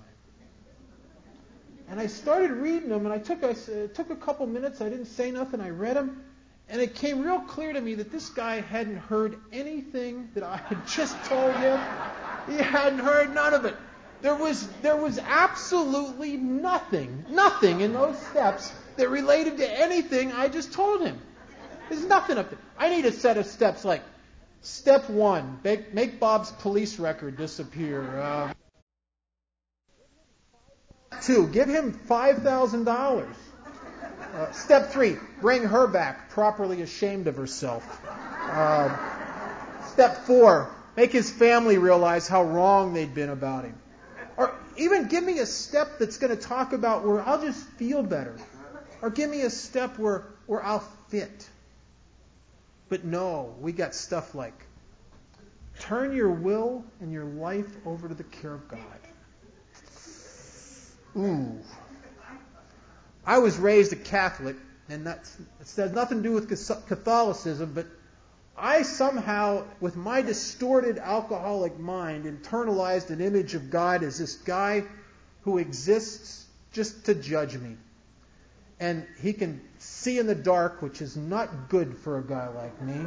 And I started reading them, and I took a, it took a couple minutes. I didn't say nothing. I read them, and it came real clear to me that this guy hadn't heard anything that I had just told him. He hadn't heard none of it. There was there was absolutely nothing, nothing in those steps that related to anything I just told him. There's nothing up there. I need a set of steps like, step one, make, make Bob's police record disappear. Uh, Two, give him five thousand dollars. Uh, step three, bring her back, properly ashamed of herself. Uh, step four, make his family realize how wrong they'd been about him. Or even give me a step that's going to talk about where I'll just feel better. Or give me a step where, where I'll fit. But no, we got stuff like, turn your will and your life over to the care of God. Ooh. I was raised a Catholic, and that's, it has nothing to do with Catholicism, but I somehow, with my distorted alcoholic mind, internalized an image of God as this guy who exists just to judge me. And he can see in the dark, which is not good for a guy like me.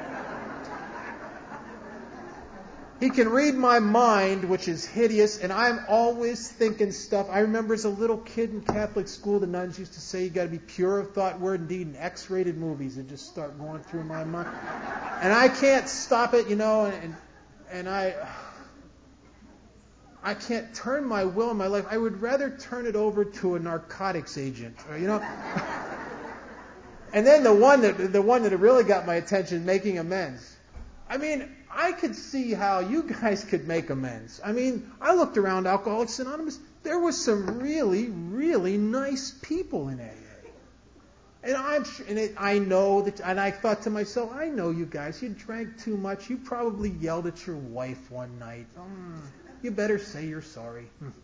He can read my mind, which is hideous, and I'm always thinking stuff. I remember as a little kid in Catholic school, the nuns used to say you got to be pure of thought, word, and deed, and X-rated movies that just start going through my mind. And I can't stop it, you know, and and I I can't turn my will and my life. I would rather turn it over to a narcotics agent, or, you know. And then the one that the one that really got my attention, making amends. I mean, I could see how you guys could make amends. I mean, I looked around Alcoholics Anonymous. There was some really, really nice people in A A. And I'm and it, I know that, and I thought to myself, I know you guys. You drank too much. You probably yelled at your wife one night. Mm, you better say you're sorry.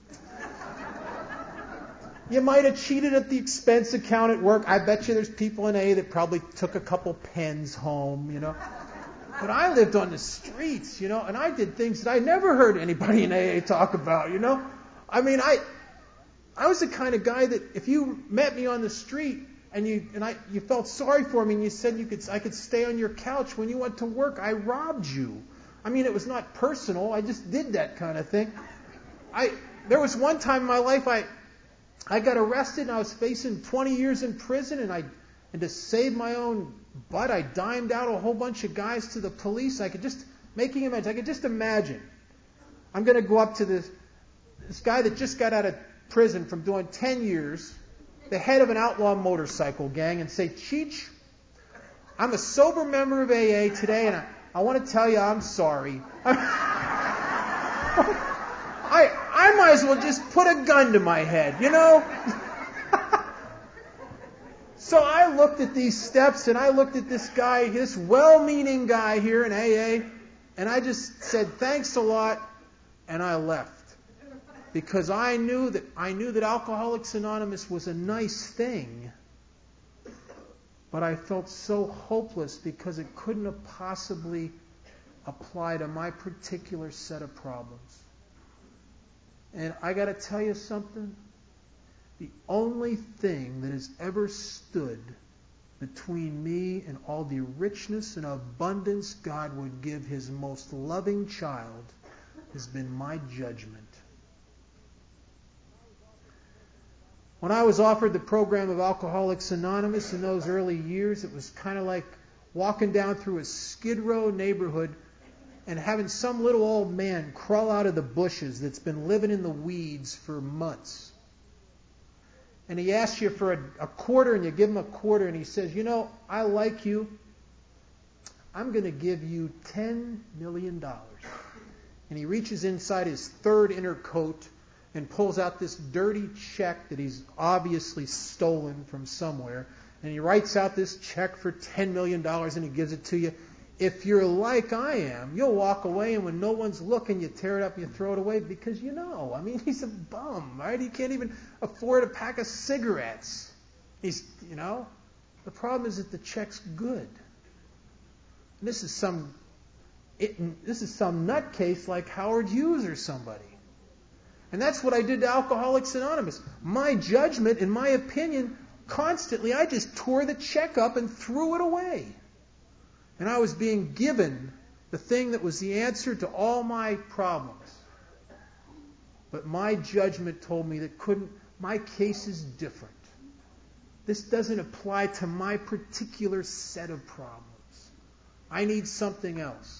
You might have cheated at the expense account at work. I bet you there's people in A A that probably took a couple pens home, you know. But I lived on the streets, you know, and I did things that I never heard anybody in A A talk about, you know. I mean, I I was the kind of guy that if you met me on the street and you and I you felt sorry for me and you said you could I could stay on your couch when you went to work, I robbed you. I mean, it was not personal. I just did that kind of thing. I there was one time in my life I I got arrested and I was facing twenty years in prison, and I and to save my own butt, I dimed out a whole bunch of guys to the police. I could just, making amends, I could just imagine. I'm going to go up to this, this guy that just got out of prison from doing ten years, the head of an outlaw motorcycle gang, and say, Cheech, I'm a sober member of A A today, and I, I want to tell you I'm sorry. I, I might as well just put a gun to my head, you know? So I looked at these steps, and I looked at this guy, this well-meaning guy here in A A, and I just said, thanks a lot, and I left. Because I knew that I knew that Alcoholics Anonymous was a nice thing, but I felt so hopeless because it couldn't have possibly applied to my particular set of problems. And I got to tell you something. The only thing that has ever stood between me and all the richness and abundance God would give His most loving child has been my judgment. When I was offered the program of Alcoholics Anonymous in those early years, it was kind of like walking down through a Skid Row neighborhood and having some little old man crawl out of the bushes that's been living in the weeds for months. And he asks you for a, a quarter, and you give him a quarter, and he says, you know, I like you. I'm going to give you ten million dollars. And he reaches inside his third inner coat and pulls out this dirty check that he's obviously stolen from somewhere. And he writes out this check for ten million dollars, and he gives it to you. If you're like I am, you'll walk away, and when no one's looking, you tear it up and you throw it away because you know. I mean, he's a bum, right? He can't even afford a pack of cigarettes. He's, you know. The problem is that the check's good. And this is some, it, this is some nutcase like Howard Hughes or somebody. And that's what I did to Alcoholics Anonymous. My judgment, in my opinion, constantly, I just tore the check up and threw it away. And I was being given the thing that was the answer to all my problems. But my judgment told me that couldn't, my case is different. This doesn't apply to my particular set of problems. I need something else.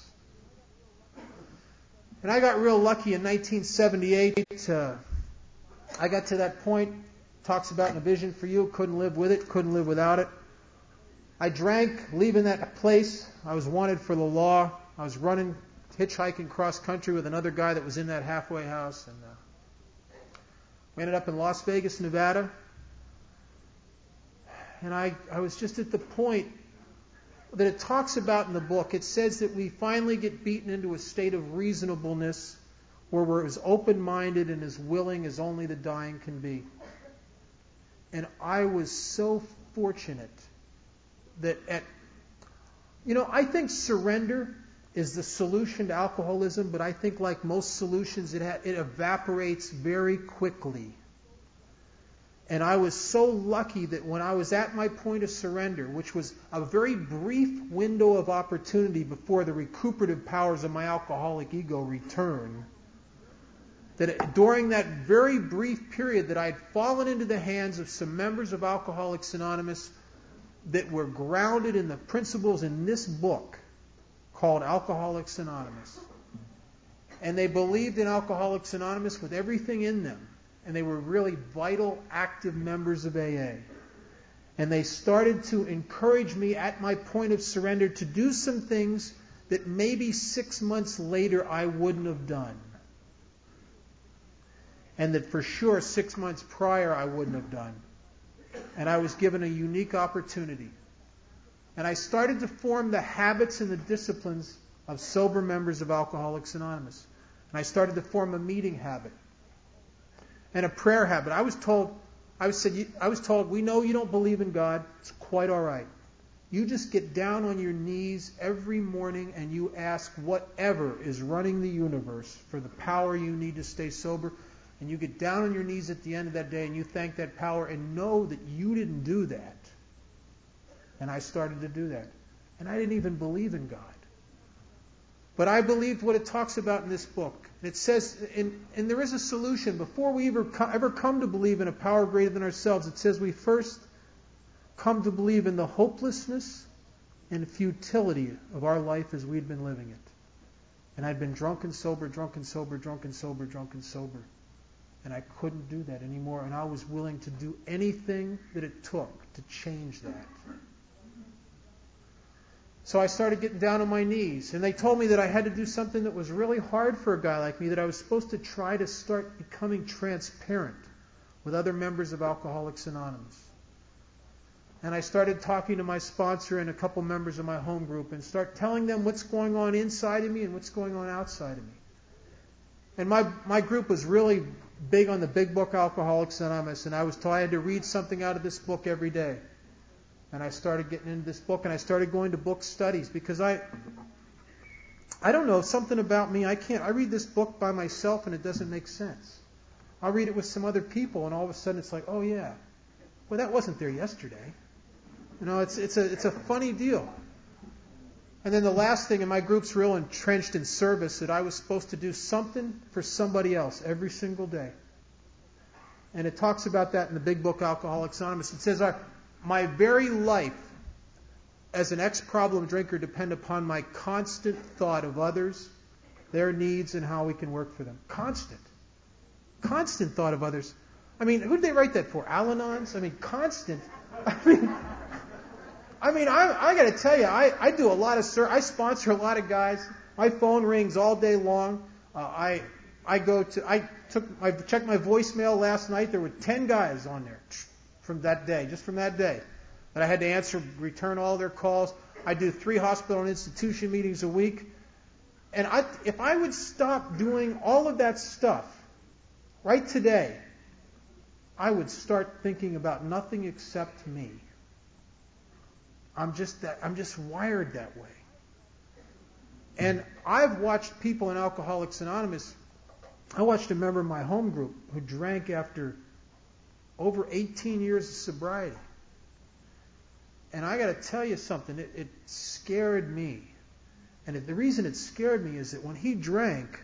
And I got real lucky in nineteen seventy-eight. Uh, I got to that point, talks about in a vision for you, couldn't live with it, couldn't live without it. I drank, leaving that place. I was wanted for the law. I was running, hitchhiking cross country with another guy that was in that halfway house. And uh, We ended up in Las Vegas, Nevada. And I, I was just at the point that it talks about in the book. It says that we finally get beaten into a state of reasonableness where we're as open-minded and as willing as only the dying can be. And I was so fortunate that at, you know, I think surrender is the solution to alcoholism, but I think like most solutions, it, ha- it evaporates very quickly. And I was so lucky that when I was at my point of surrender, which was a very brief window of opportunity before the recuperative powers of my alcoholic ego return, that it, during that very brief period that I had fallen into the hands of some members of Alcoholics Anonymous that were grounded in the principles in this book called Alcoholics Anonymous. And they believed in Alcoholics Anonymous with everything in them. And they were really vital, active members of A A. And they started to encourage me at my point of surrender to do some things that maybe six months later I wouldn't have done. And that for sure six months prior I wouldn't have done. And I was given a unique opportunity. And I started to form the habits and the disciplines of sober members of Alcoholics Anonymous. And I started to form a meeting habit and a prayer habit. I was told, I was said, I was told, we know you don't believe in God. It's quite all right. You just get down on your knees every morning and you ask whatever is running the universe for the power you need to stay sober. And you get down on your knees at the end of that day and you thank that power and know that you didn't do that. And I started to do that. And I didn't even believe in God. But I believed what it talks about in this book. It says, and, and there is a solution. Before we ever, ever come to believe in a power greater than ourselves, it says we first come to believe in the hopelessness and futility of our life as we'd been living it. And I'd been drunk and sober, drunk and sober, drunk and sober, drunk and sober. And I couldn't do that anymore. And I was willing to do anything that it took to change that. So I started getting down on my knees. And they told me that I had to do something that was really hard for a guy like me, that I was supposed to try to start becoming transparent with other members of Alcoholics Anonymous. And I started talking to my sponsor and a couple members of my home group and start telling them what's going on inside of me and what's going on outside of me. And my, my group was really big on the big book Alcoholics Anonymous, and I was told I had to read something out of this book every day. And I started getting into this book, and I started going to book studies because I, I don't know, something about me, I can't, I read this book by myself and it doesn't make sense. I'll read it with some other people, and all of a sudden it's like, oh yeah, well that wasn't there yesterday. You know, it's it's a it's a funny deal. And then the last thing, and my group's real entrenched in service, that I was supposed to do something for somebody else every single day. And it talks about that in the big book Alcoholics Anonymous. It says, I, my very life as an ex-problem drinker depend upon my constant thought of others, their needs, and how we can work for them. Constant. Constant thought of others. I mean, who did they write that for? Al-Anons? I mean, constant. I mean, I mean, I, I got to tell you, I, I do a lot of, ser- I sponsor a lot of guys. My phone rings all day long. Uh, I I go to, I took, I checked my voicemail last night. There were ten guys on there from that day, just from that day, that I had to answer, return all their calls. I do three hospital and institution meetings a week. And I, if I would stop doing all of that stuff right today, I would start thinking about nothing except me. I'm just that, I'm just wired that way. And I've watched people in Alcoholics Anonymous. I watched a member of my home group who drank after over eighteen years of sobriety. And I got to tell you something, it, it scared me. And the reason it scared me is that when he drank,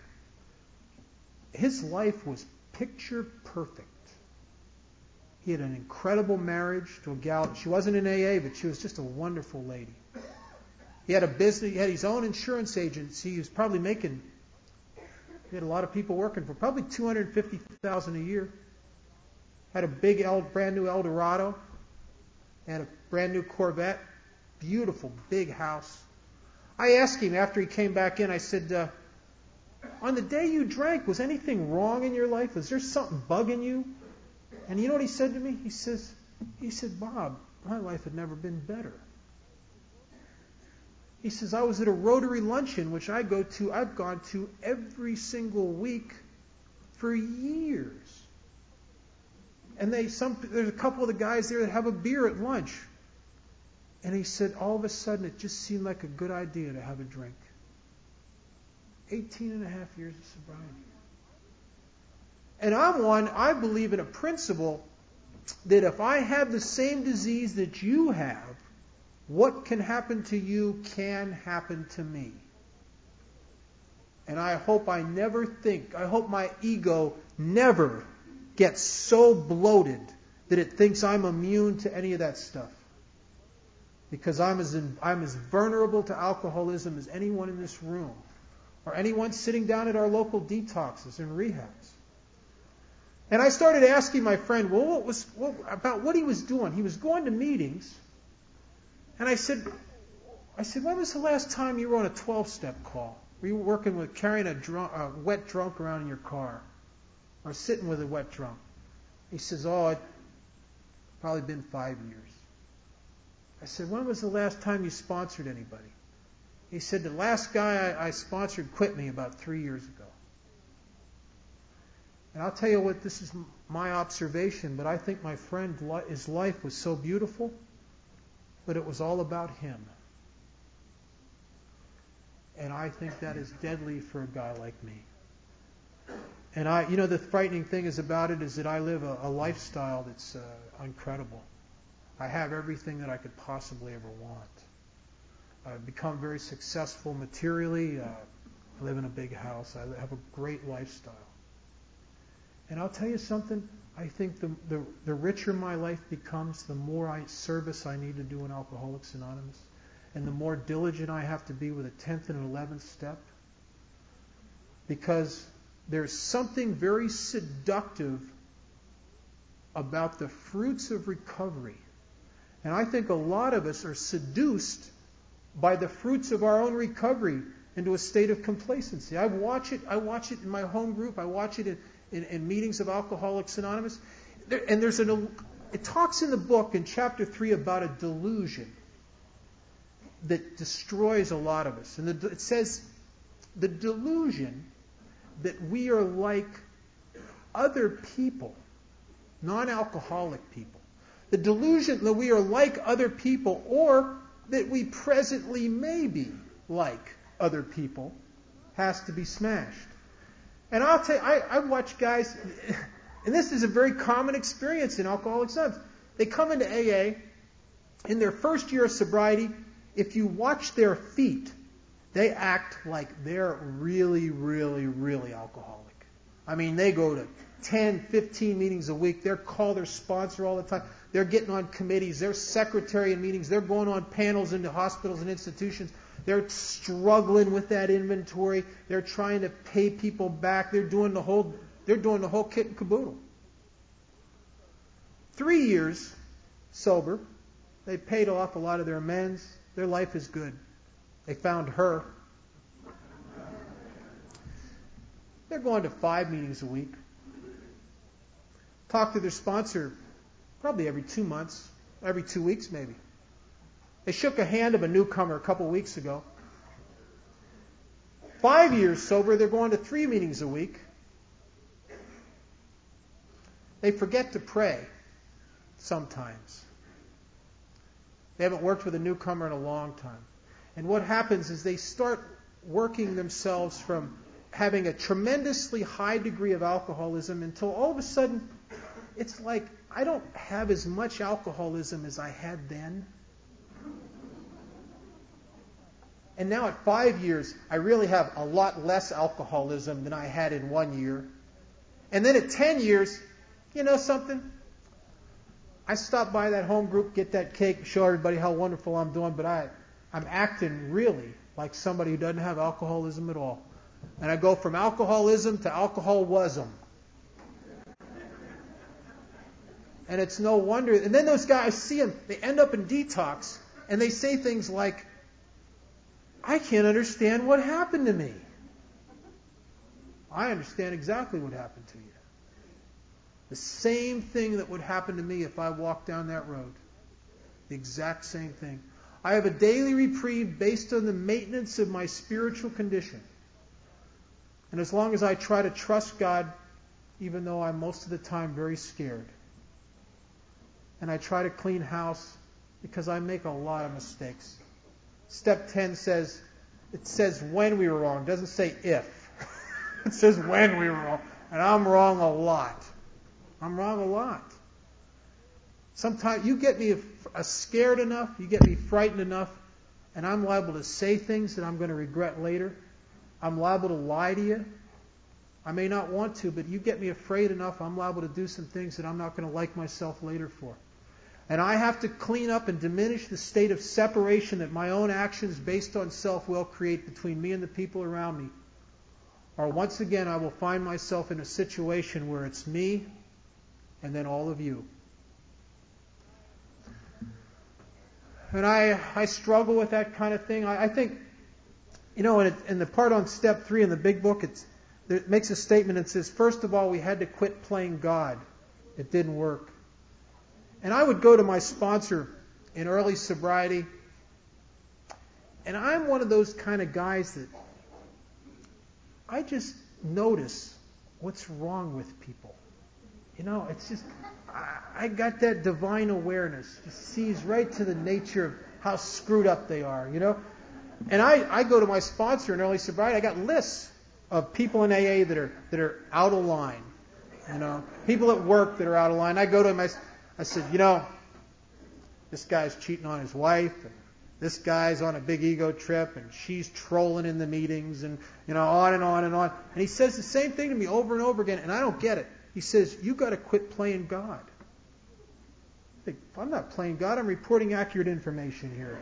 his life was picture perfect. He had an incredible marriage to a gal. She wasn't in A A, but she was just a wonderful lady. He had a business. He had his own insurance agency. He was probably making, he had a lot of people working for, probably two hundred fifty thousand dollars a year. Had a big, El, brand new Eldorado. Had a brand new Corvette. Beautiful, big house. I asked him after he came back in, I said, uh, on the day you drank, was anything wrong in your life? Was there something bugging you? And you know what he said to me? He says, he said, Bob, my life had never been better. He says, I was at a Rotary luncheon, which I go to, I've gone to every single week for years. And they, some, there's a couple of the guys there that have a beer at lunch. And he said, all of a sudden, it just seemed like a good idea to have a drink. eighteen and a half years of sobriety. And I'm one, I believe in a principle that if I have the same disease that you have, what can happen to you can happen to me. And I hope I never think, I hope my ego never gets so bloated that it thinks I'm immune to any of that stuff. Because I'm as, in, I'm as vulnerable to alcoholism as anyone in this room, or anyone sitting down at our local detoxes and rehabs. And I started asking my friend, well, what was what, about what he was doing. He was going to meetings, and I said, I said, when was the last time you were on a twelve-step call? Were you working with carrying a, drunk, a wet drunk around in your car, or sitting with a wet drunk? He says, oh, it's probably been five years. I said, when was the last time you sponsored anybody? He said, the last guy I, I sponsored quit me about three years ago. And I'll tell you what, this is my observation, but I think my friend, his life was so beautiful, but it was all about him. And I think that is deadly for a guy like me. And I, you know, the frightening thing is about it is that I live a, a lifestyle that's uh, incredible. I have everything that I could possibly ever want. I've become very successful materially. Uh, I live in a big house. I have a great lifestyle. And I'll tell you something, I think the, the, the richer my life becomes, the more I, service I need to do in Alcoholics Anonymous, and the more diligent I have to be with a tenth and an eleventh step. Because there's something very seductive about the fruits of recovery. And I think a lot of us are seduced by the fruits of our own recovery into a state of complacency. I watch it. I watch it in my home group. I watch it in, in, in meetings of Alcoholics Anonymous. There, and there's an. It talks in the book in chapter three about a delusion that destroys a lot of us. And the, it says the delusion that we are like other people, non-alcoholic people. The delusion that we are like other people, or that we presently may be like other people, has to be smashed. And I'll tell you, I, I watch guys, and this is a very common experience in Alcoholics Anonymous. They come into A A, in their first year of sobriety, if you watch their feet, they act like they're really, really, really alcoholic. I mean, they go to ten, fifteen meetings a week. They're call their sponsor all the time. They're getting on committees. They're secretary in meetings. They're going on panels into hospitals and institutions. They're struggling with that inventory. They're trying to pay people back. They're doing the whole, they're doing the whole kit and caboodle. Three years sober. They paid off a lot of their amends. Their life is good. They found her. They're going to five meetings a week. Talk to their sponsor probably every two months, every two weeks maybe. They shook a hand of a newcomer a couple weeks ago. Five years sober, they're going to three meetings a week. They forget to pray sometimes. They haven't worked with a newcomer in a long time. And what happens is they start working themselves from having a tremendously high degree of alcoholism until all of a sudden it's like, I don't have as much alcoholism as I had then. And now at five years, I really have a lot less alcoholism than I had in one year. And then at ten years, you know something? I stop by that home group, get that cake, show everybody how wonderful I'm doing, but I, I'm acting really like somebody who doesn't have alcoholism at all. And I go from alcoholism to alcoholism. And it's no wonder. And then those guys, I see them, they end up in detox, and they say things like, I can't understand what happened to me. I understand exactly what happened to you. The same thing that would happen to me if I walked down that road. The exact same thing. I have a daily reprieve based on the maintenance of my spiritual condition. And as long as I try to trust God, even though I'm most of the time very scared. And I try to clean house because I make a lot of mistakes. Step ten says, it says when we were wrong. It doesn't say if. It says when we were wrong. And I'm wrong a lot. I'm wrong a lot. Sometimes you get me uh, scared enough, you get me frightened enough, and I'm liable to say things that I'm going to regret later. I'm liable to lie to you. I may not want to, but you get me afraid enough, I'm liable to do some things that I'm not going to like myself later for. And I have to clean up and diminish the state of separation that my own actions based on self-will create between me and the people around me. Or once again, I will find myself in a situation where it's me and then all of you. And I, I struggle with that kind of thing. I, I think, you know, in, it, in the part on step three in the big book, it's, it makes a statement that says, first of all, we had to quit playing God. It didn't work. And I would go to my sponsor in early sobriety, and I'm one of those kind of guys that I just notice what's wrong with people. You know, it's just, I, I got that divine awareness. Just sees right to the nature of how screwed up they are, you know. And I, I go to my sponsor in early sobriety, I got lists of people in A A that are that are out of line. You know, people at work that are out of line. I go to him, I, I said, you know, this guy's cheating on his wife, and this guy's on a big ego trip, and she's trolling in the meetings, and, you know, on and on and on. And he says the same thing to me over and over again, and I don't get it. He says, you got to quit playing God. I think, I'm not playing God, I'm reporting accurate information here.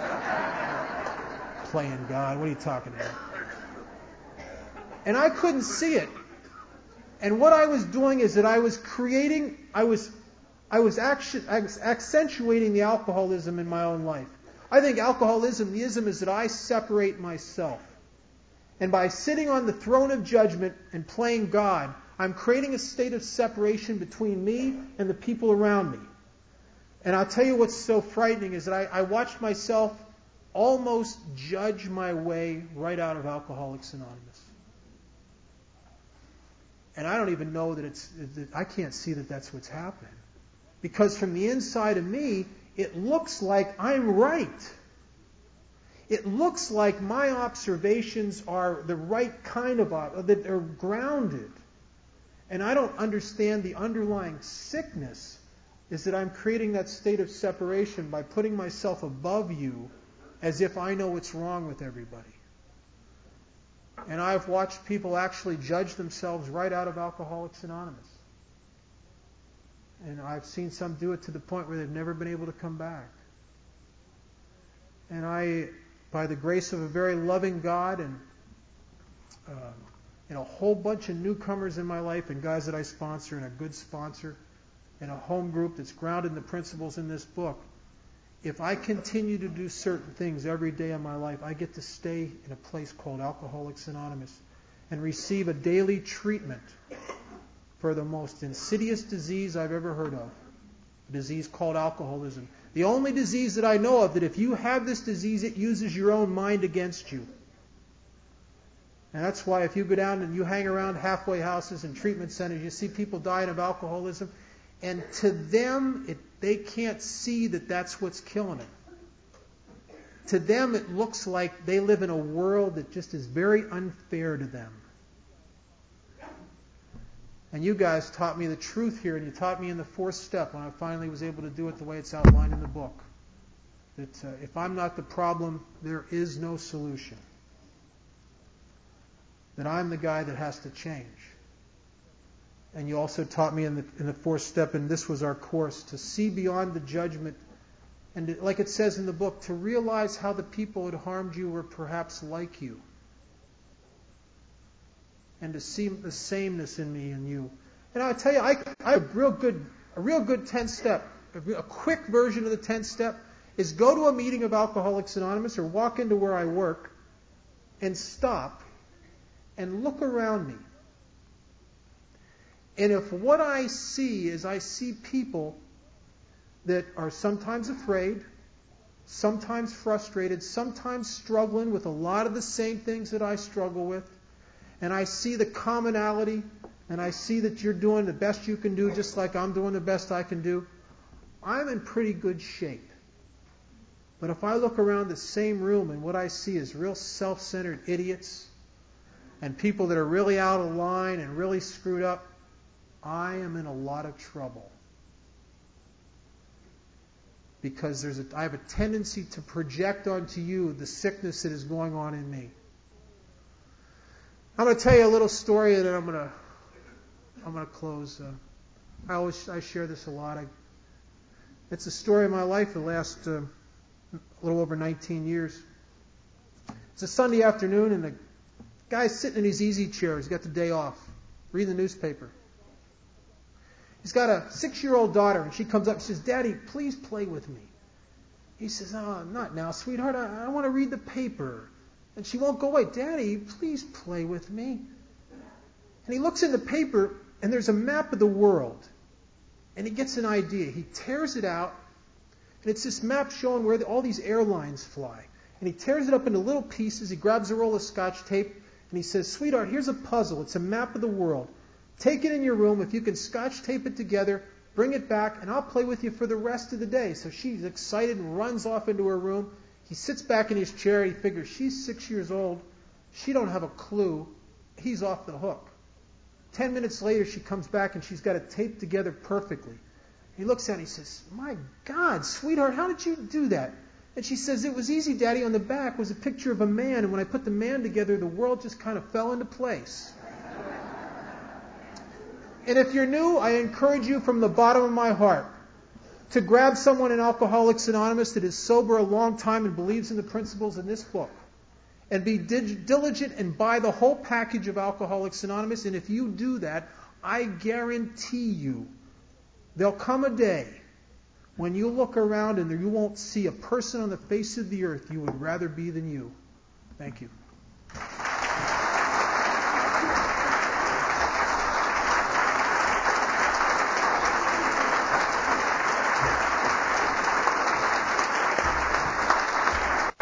Playing God, what are you talking about? And I couldn't see it. And what I was doing is that I was creating, I was, I was, action, I was accentuating the alcoholism in my own life. I think alcoholism, the ism is that I separate myself. And by sitting on the throne of judgment and playing God, I'm creating a state of separation between me and the people around me. And I'll tell you what's so frightening is that I, I watched myself almost judge my way right out of Alcoholics Anonymous. And I don't even know that it's, I can't see that that's what's happening. Because from the inside of me, it looks like I'm right. It looks like my observations are the right kind of, that they're grounded. And I don't understand the underlying sickness is that I'm creating that state of separation by putting myself above you as if I know what's wrong with everybody. And I've watched people actually judge themselves right out of Alcoholics Anonymous. And I've seen some do it to the point where they've never been able to come back. And I, by the grace of a very loving God and uh, and a whole bunch of newcomers in my life and guys that I sponsor and a good sponsor and a home group that's grounded in the principles in this book, if I continue to do certain things every day of my life, I get to stay in a place called Alcoholics Anonymous and receive a daily treatment for the most insidious disease I've ever heard of, a disease called alcoholism. The only disease that I know of that if you have this disease, it uses your own mind against you. And that's why if you go down and you hang around halfway houses and treatment centers, you see people dying of alcoholism, and to them, it, they can't see that that's what's killing them. To them, it looks like they live in a world that just is very unfair to them. And you guys taught me the truth here, and you taught me in the fourth step when I finally was able to do it the way it's outlined in the book. That uh, if I'm not the problem, there is no solution. That I'm the guy that has to change. And you also taught me in the in the fourth step, and this was our course, to see beyond the judgment, and to, like it says in the book, to realize how the people who had harmed you were perhaps like you. And to see the sameness in me and you. And I'll tell you, I, I have a real good, a real good tenth step, a, a quick version of the tenth step is go to a meeting of Alcoholics Anonymous or walk into where I work and stop and look around me. And if what I see is I see people that are sometimes afraid, sometimes frustrated, sometimes struggling with a lot of the same things that I struggle with, and I see the commonality, and I see that you're doing the best you can do just like I'm doing the best I can do, I'm in pretty good shape. But if I look around the same room and what I see is real self-centered idiots and people that are really out of line and really screwed up, I am in a lot of trouble. Because there's a, I have a tendency to project onto you the sickness that is going on in me. I'm going to tell you a little story, and then I'm going to I'm going to close. Uh, I always I share this a lot. I, it's a story of my life the last uh, a little over nineteen years. It's a Sunday afternoon, and the guy's sitting in his easy chair. He's got the day off, reading the newspaper. He's got a six-year-old daughter, and she comes up and says, "Daddy, please play with me." He says, "Oh, not now, sweetheart. I, I want to read the paper." And she won't go away. "Daddy, please play with me." And he looks in the paper, and there's a map of the world. And he gets an idea. He tears it out, and it's this map showing where the, all these airlines fly. And he tears it up into little pieces. He grabs a roll of Scotch tape, and he says, "Sweetheart, here's a puzzle. It's a map of the world. Take it in your room. If you can Scotch tape it together, bring it back, and I'll play with you for the rest of the day." So she's excited and runs off into her room. He sits back in his chair. He figures she's six years old. She don't have a clue. He's off the hook. Ten minutes later, she comes back, and she's got it taped together perfectly. He looks at her and he says, "My God, sweetheart, how did you do that?" And she says, "It was easy, Daddy. On the back was a picture of a man, and when I put the man together, the world just kind of fell into place." And if you're new, I encourage you from the bottom of my heart to grab someone in Alcoholics Anonymous that is sober a long time and believes in the principles in this book. And be dig- diligent and buy the whole package of Alcoholics Anonymous. And if you do that, I guarantee you there'll come a day when you look around and you won't see a person on the face of the earth you would rather be than you. Thank you.